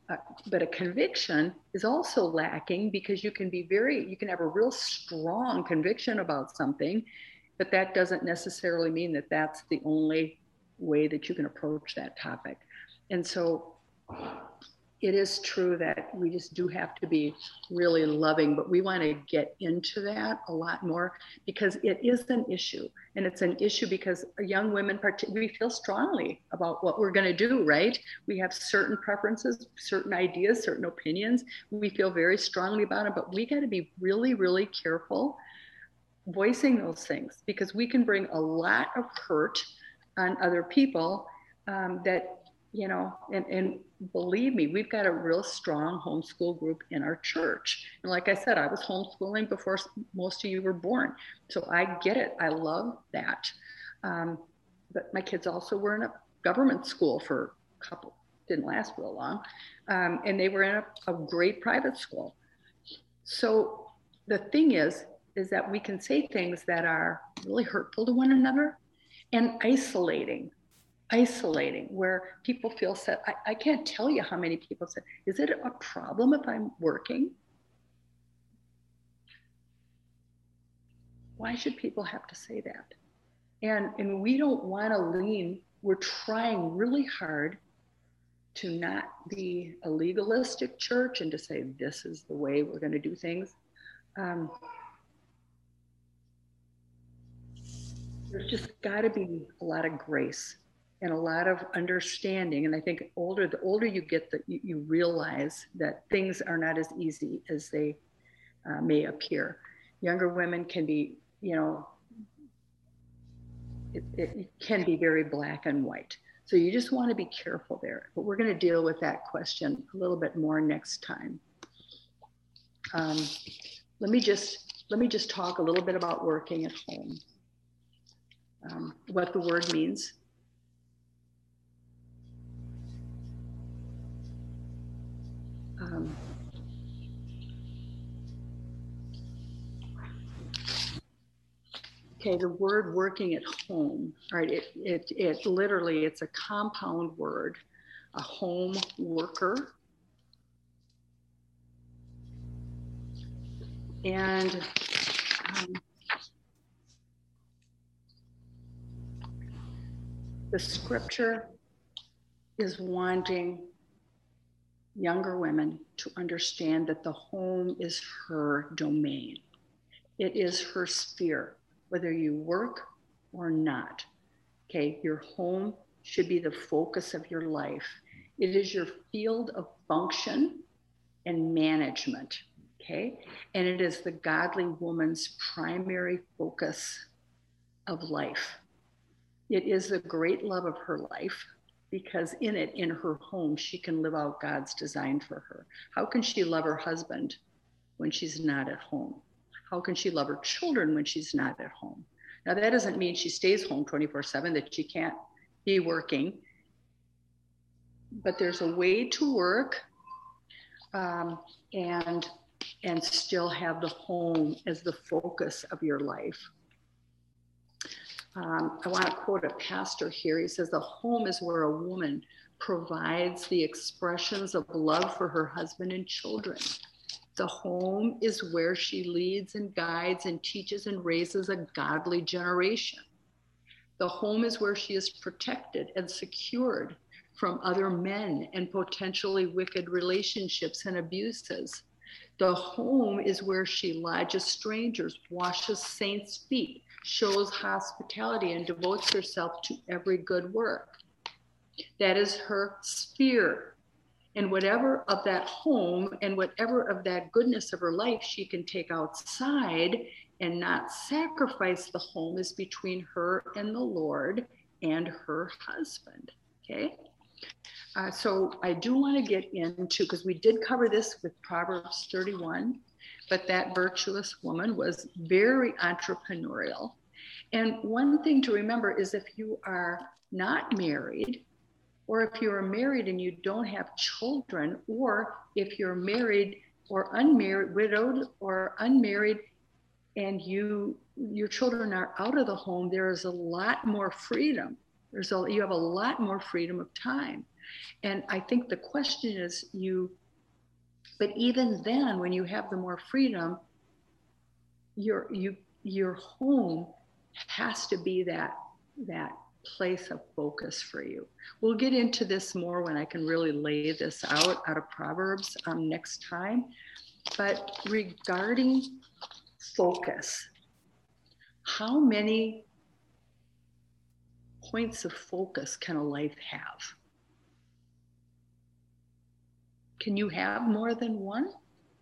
[SPEAKER 5] Uh, but a conviction is also lacking, because you can be very, you can have a real strong conviction about something, but that doesn't necessarily mean that that's the only way that you can approach that topic. And so it is true that we just do have to be really loving, but we want to get into that a lot more, because it is an issue. And it's an issue because young women, we feel strongly about what we're going to do, right? We have certain preferences, certain ideas, certain opinions. We feel very strongly about it, but we got to be really, really careful voicing those things, because we can bring a lot of hurt on other people um, that, you know, and, and believe me, we've got a real strong homeschool group in our church. And like I said, I was homeschooling before most of you were born. So I get it. I love that. Um, but my kids also were in a government school for a couple, didn't last real long. Um, and they were in a, a great private school. So the thing is, is that we can say things that are really hurtful to one another and isolating. isolating, where people feel sad. I, I can't tell you how many people said, is it a problem if I'm working? Why should people have to say that? And, and we don't want to lean, we're trying really hard to not be a legalistic church and to say, this is the way we're going to do things. Um, there's just got to be a lot of grace and a lot of understanding. And I think older, the older you get, that you, you realize that things are not as easy as they uh, may appear. Younger women can be, you know, it, it can be very black and white. So you just want to be careful there. But we're going to deal with that question a little bit more next time. Um, let me just let me just talk a little bit about working at home. Um, what the word means. Um, okay, the word working at home, all right, it, it, it literally, it's a compound word, a home worker. And um, the scripture is wanting younger women to understand that the home is her domain. It is her sphere, whether you work or not. Okay, your home should be the focus of your life. It is your field of function and management. Okay, and it is the godly woman's primary focus of life. It is the great love of her life, because in it, in her home, she can live out God's design for her. How can she love her husband when she's not at home? How can she love her children when she's not at home? Now, that doesn't mean she stays home twenty-four seven, that she can't be working. But there's a way to work um, and, and still have the home as the focus of your life. Um, I want to quote a pastor here. He says, the home is where a woman provides the expressions of love for her husband and children. The home is where she leads and guides and teaches and raises a godly generation. The home is where she is protected and secured from other men and potentially wicked relationships and abuses. The home is where she lodges strangers, washes saints' feet, shows hospitality, and devotes herself to every good work. That is her sphere. And whatever of that home and whatever of that goodness of her life she can take outside and not sacrifice the home is between her and the Lord and her husband. Okay? Uh, so I do want to get into, because we did cover this with Proverbs thirty-one, but that virtuous woman was very entrepreneurial. And one thing to remember is if you are not married, or if you are married and you don't have children, or if you're married or unmarried, widowed or unmarried, and you your children are out of the home, there is a lot more freedom There's a, you have a lot more freedom of time. And I think the question is you, but even then, when you have the more freedom, your, you, your home has to be that, that place of focus for you. We'll get into this more when I can really lay this out out of Proverbs um, next time. But regarding focus, how many points of focus can a life have? Can you have more than one?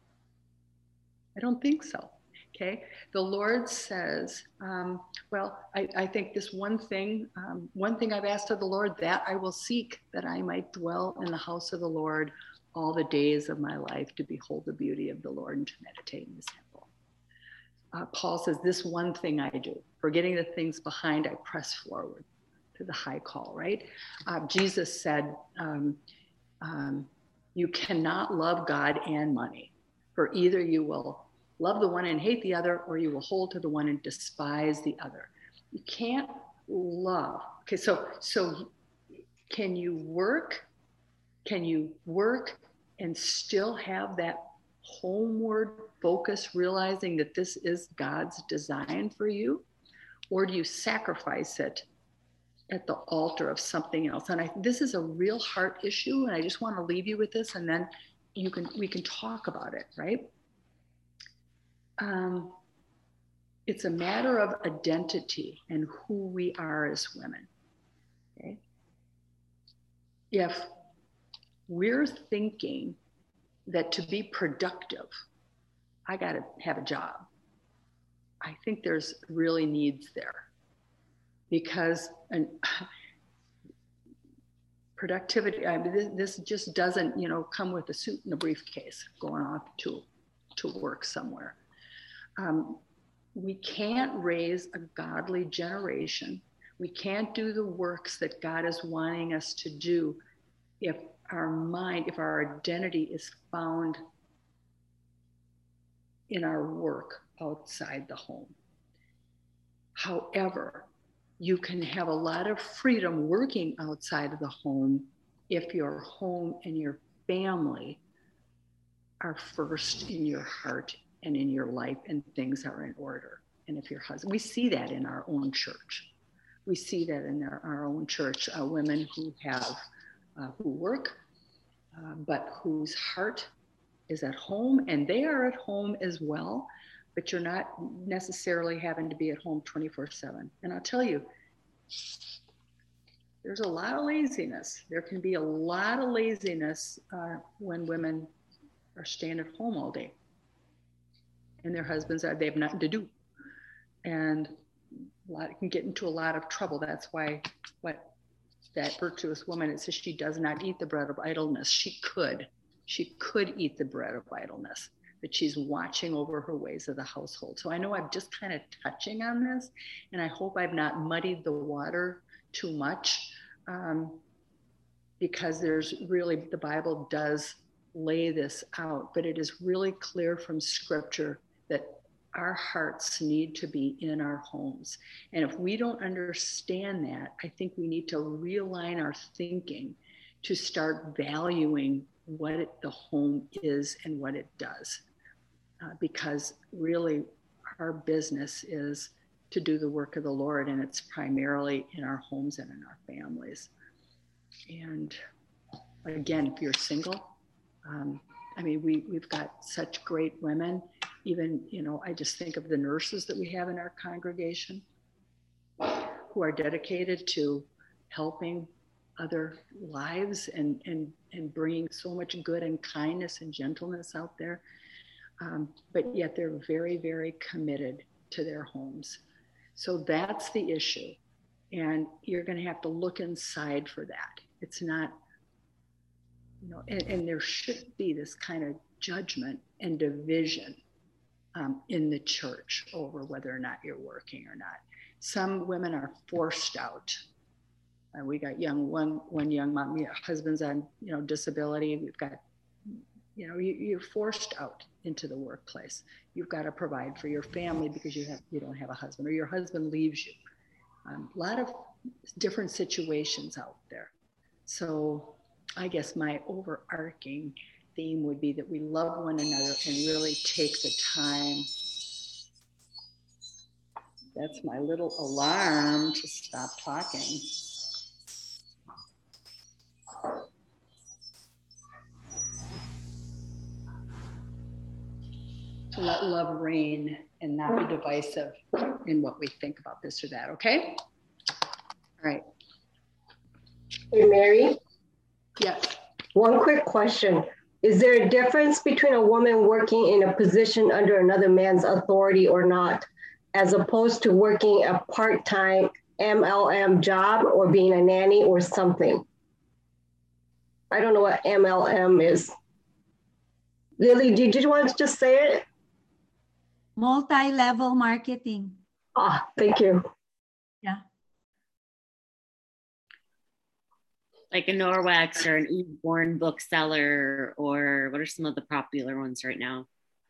[SPEAKER 5] I don't think so. Okay. The Lord says, um, well, I, I think this one thing, um, one thing I've asked of the Lord, that I will seek, that I might dwell in the house of the Lord all the days of my life, to behold the beauty of the Lord and to meditate in his temple. Uh, Paul says, this one thing I do, forgetting the things behind, I press forward to the high call, right? Uh, Jesus said, um, um, you cannot love God and money, for either you will love the one and hate the other, or you will hold to the one and despise the other. You can't love. Okay, so so can you work? Can you work and still have that homeward focus, realizing that this is God's design for you? Or do you sacrifice it at the altar of something else? And I, this is a real heart issue, and I just want to leave you with this, and then you can we can talk about it, right? Um, it's a matter of identity and who we are as women. Okay? If we're thinking that to be productive, I got to have a job, I think there's really needs there, because and productivity, I mean, this, this just doesn't, you know, come with a suit and a briefcase going off to to work somewhere. Um, we can't raise a godly generation. We can't do the works that God is wanting us to do if our mind, if our identity is found in our work outside the home. However, you can have a lot of freedom working outside of the home if your home and your family are first in your heart and in your life, and things are in order. And if your husband, we see that in our own church. We see that in our, our own church, uh, women who have, uh, who work, uh, but whose heart is at home, and they are at home as well, but you're not necessarily having to be at home twenty-four seven. And I'll tell you, there's a lot of laziness. There can be a lot of laziness uh, when women are staying at home all day, and their husbands are, they have nothing to do. And a lot can get into a lot of trouble. That's why what that virtuous woman, it says she does not eat the bread of idleness. She could. She could eat the bread of idleness, but she's watching over her ways of the household. So I know I'm just kind of touching on this, and I hope I've not muddied the water too much, um, because there's really, the Bible does lay this out, but it is really clear from Scripture that our hearts need to be in our homes. And if we don't understand that, I think we need to realign our thinking to start valuing what it, the home is and what it does. Uh, because really our business is to do the work of the Lord, and it's primarily in our homes and in our families. And again, if you're single, um, I mean, we, we've got such great women. Even, you know, I just think of the nurses that we have in our congregation who are dedicated to helping other lives and, and, and bringing so much good and kindness and gentleness out there. Um, but yet they're very, very committed to their homes. So that's the issue. And you're going to have to look inside for that. It's not, you know, and, and there should be this kind of judgment and division um, in the church over whether or not you're working or not. Some women are forced out. Uh, we got young, one, one young mom, you know, husband's on, you know, disability. We've got, you know, you, you're forced out into the workplace. You've got to provide for your family because you have, you don't have a husband, or your husband leaves you. Um, a lot of different situations out there. So I guess my overarching theme would be that we love one another and really take the time. That's my little alarm to stop talking. To let love reign and not be divisive in what we think about this or that, okay? All right.
[SPEAKER 7] Hey, Mary?
[SPEAKER 5] Yes.
[SPEAKER 7] One quick question. Is there a difference between a woman working in a position under another man's authority or not, as opposed to working a part-time M L M job or being a nanny or something? I don't know what M L M is. Lily, did you want to just say it?
[SPEAKER 2] Multi-level marketing.
[SPEAKER 7] Ah, thank you.
[SPEAKER 2] Yeah.
[SPEAKER 10] Like a Norwex or an Eborn bookseller, or what are some of the popular ones right now?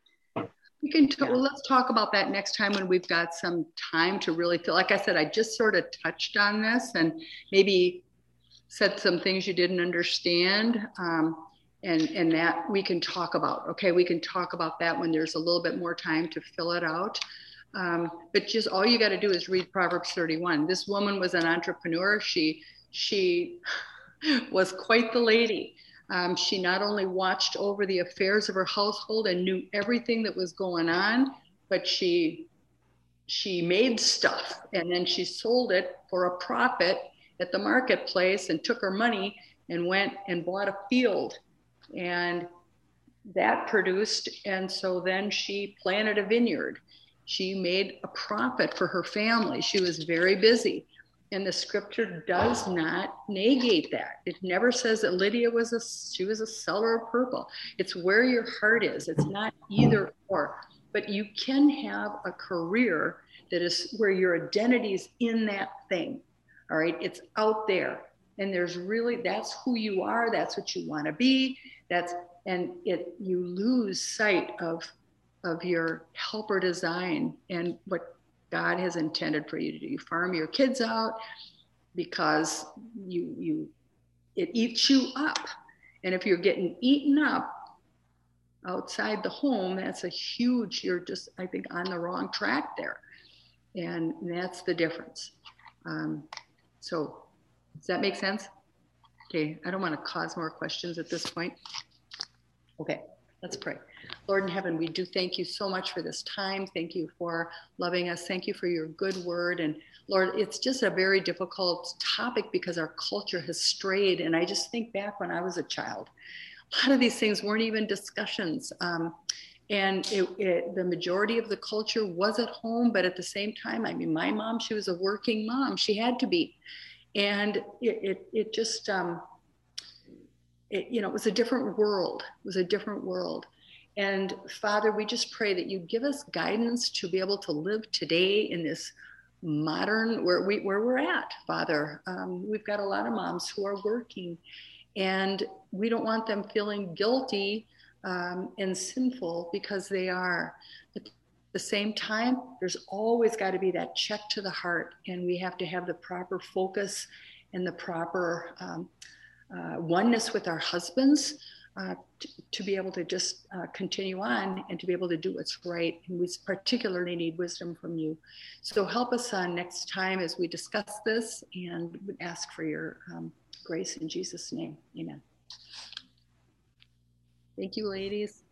[SPEAKER 5] We can talk, yeah. Well, let's talk about that next time when we've got some time to really feel. Like I said, I just sort of touched on this and maybe said some things you didn't understand. Um, and, and that we can talk about. Okay, we can talk about that when there's a little bit more time to fill it out. Um, but just all you got to do is read Proverbs thirty-one. This woman was an entrepreneur. She, she was quite the lady. Um, she not only watched over the affairs of her household and knew everything that was going on, but she she made stuff and then she sold it for a profit at the marketplace and took her money and went and bought a field, and that produced, and so then she planted a vineyard. She made a profit for her family. She was very busy. And the scripture does not negate that. It never says that Lydia was a, she was a seller of purple. It's where your heart is. It's not either or, but you can have a career that is where your identity is in that thing. All right. It's out there. And there's really, that's who you are. That's what you want to be. That's, and it, you lose sight of, of your helper design and what God has intended for you to do. You farm your kids out because you you it eats you up. And if you're getting eaten up outside the home, that's a huge, you're just, I think, on the wrong track there. And that's the difference. Um, so does that make sense? Okay, I don't want to cause more questions at this point. Okay, let's pray. Lord in heaven, we do thank you so much for this time. Thank you for loving us. Thank you for your good word. And Lord, it's just a very difficult topic because our culture has strayed. And I just think back when I was a child, a lot of these things weren't even discussions. Um, and it, it, the majority of the culture was at home, but at the same time, I mean, my mom, she was a working mom. She had to be. And it, it, it just, um, it, you know, it was a different world. It was a different world. And Father, we just pray that you give us guidance to be able to live today in this modern, where, we, where we're at, Father. Um, we've got a lot of moms who are working, and we don't want them feeling guilty um, and sinful because they are. But at the same time, there's always got to be that check to the heart, and we have to have the proper focus and the proper um, uh, oneness with our husbands. Uh, to, to be able to just uh, continue on and to be able to do what's right. And we particularly need wisdom from you. So help us on next time as we discuss this, and ask for your um, grace in Jesus' name. Amen. Thank you, ladies.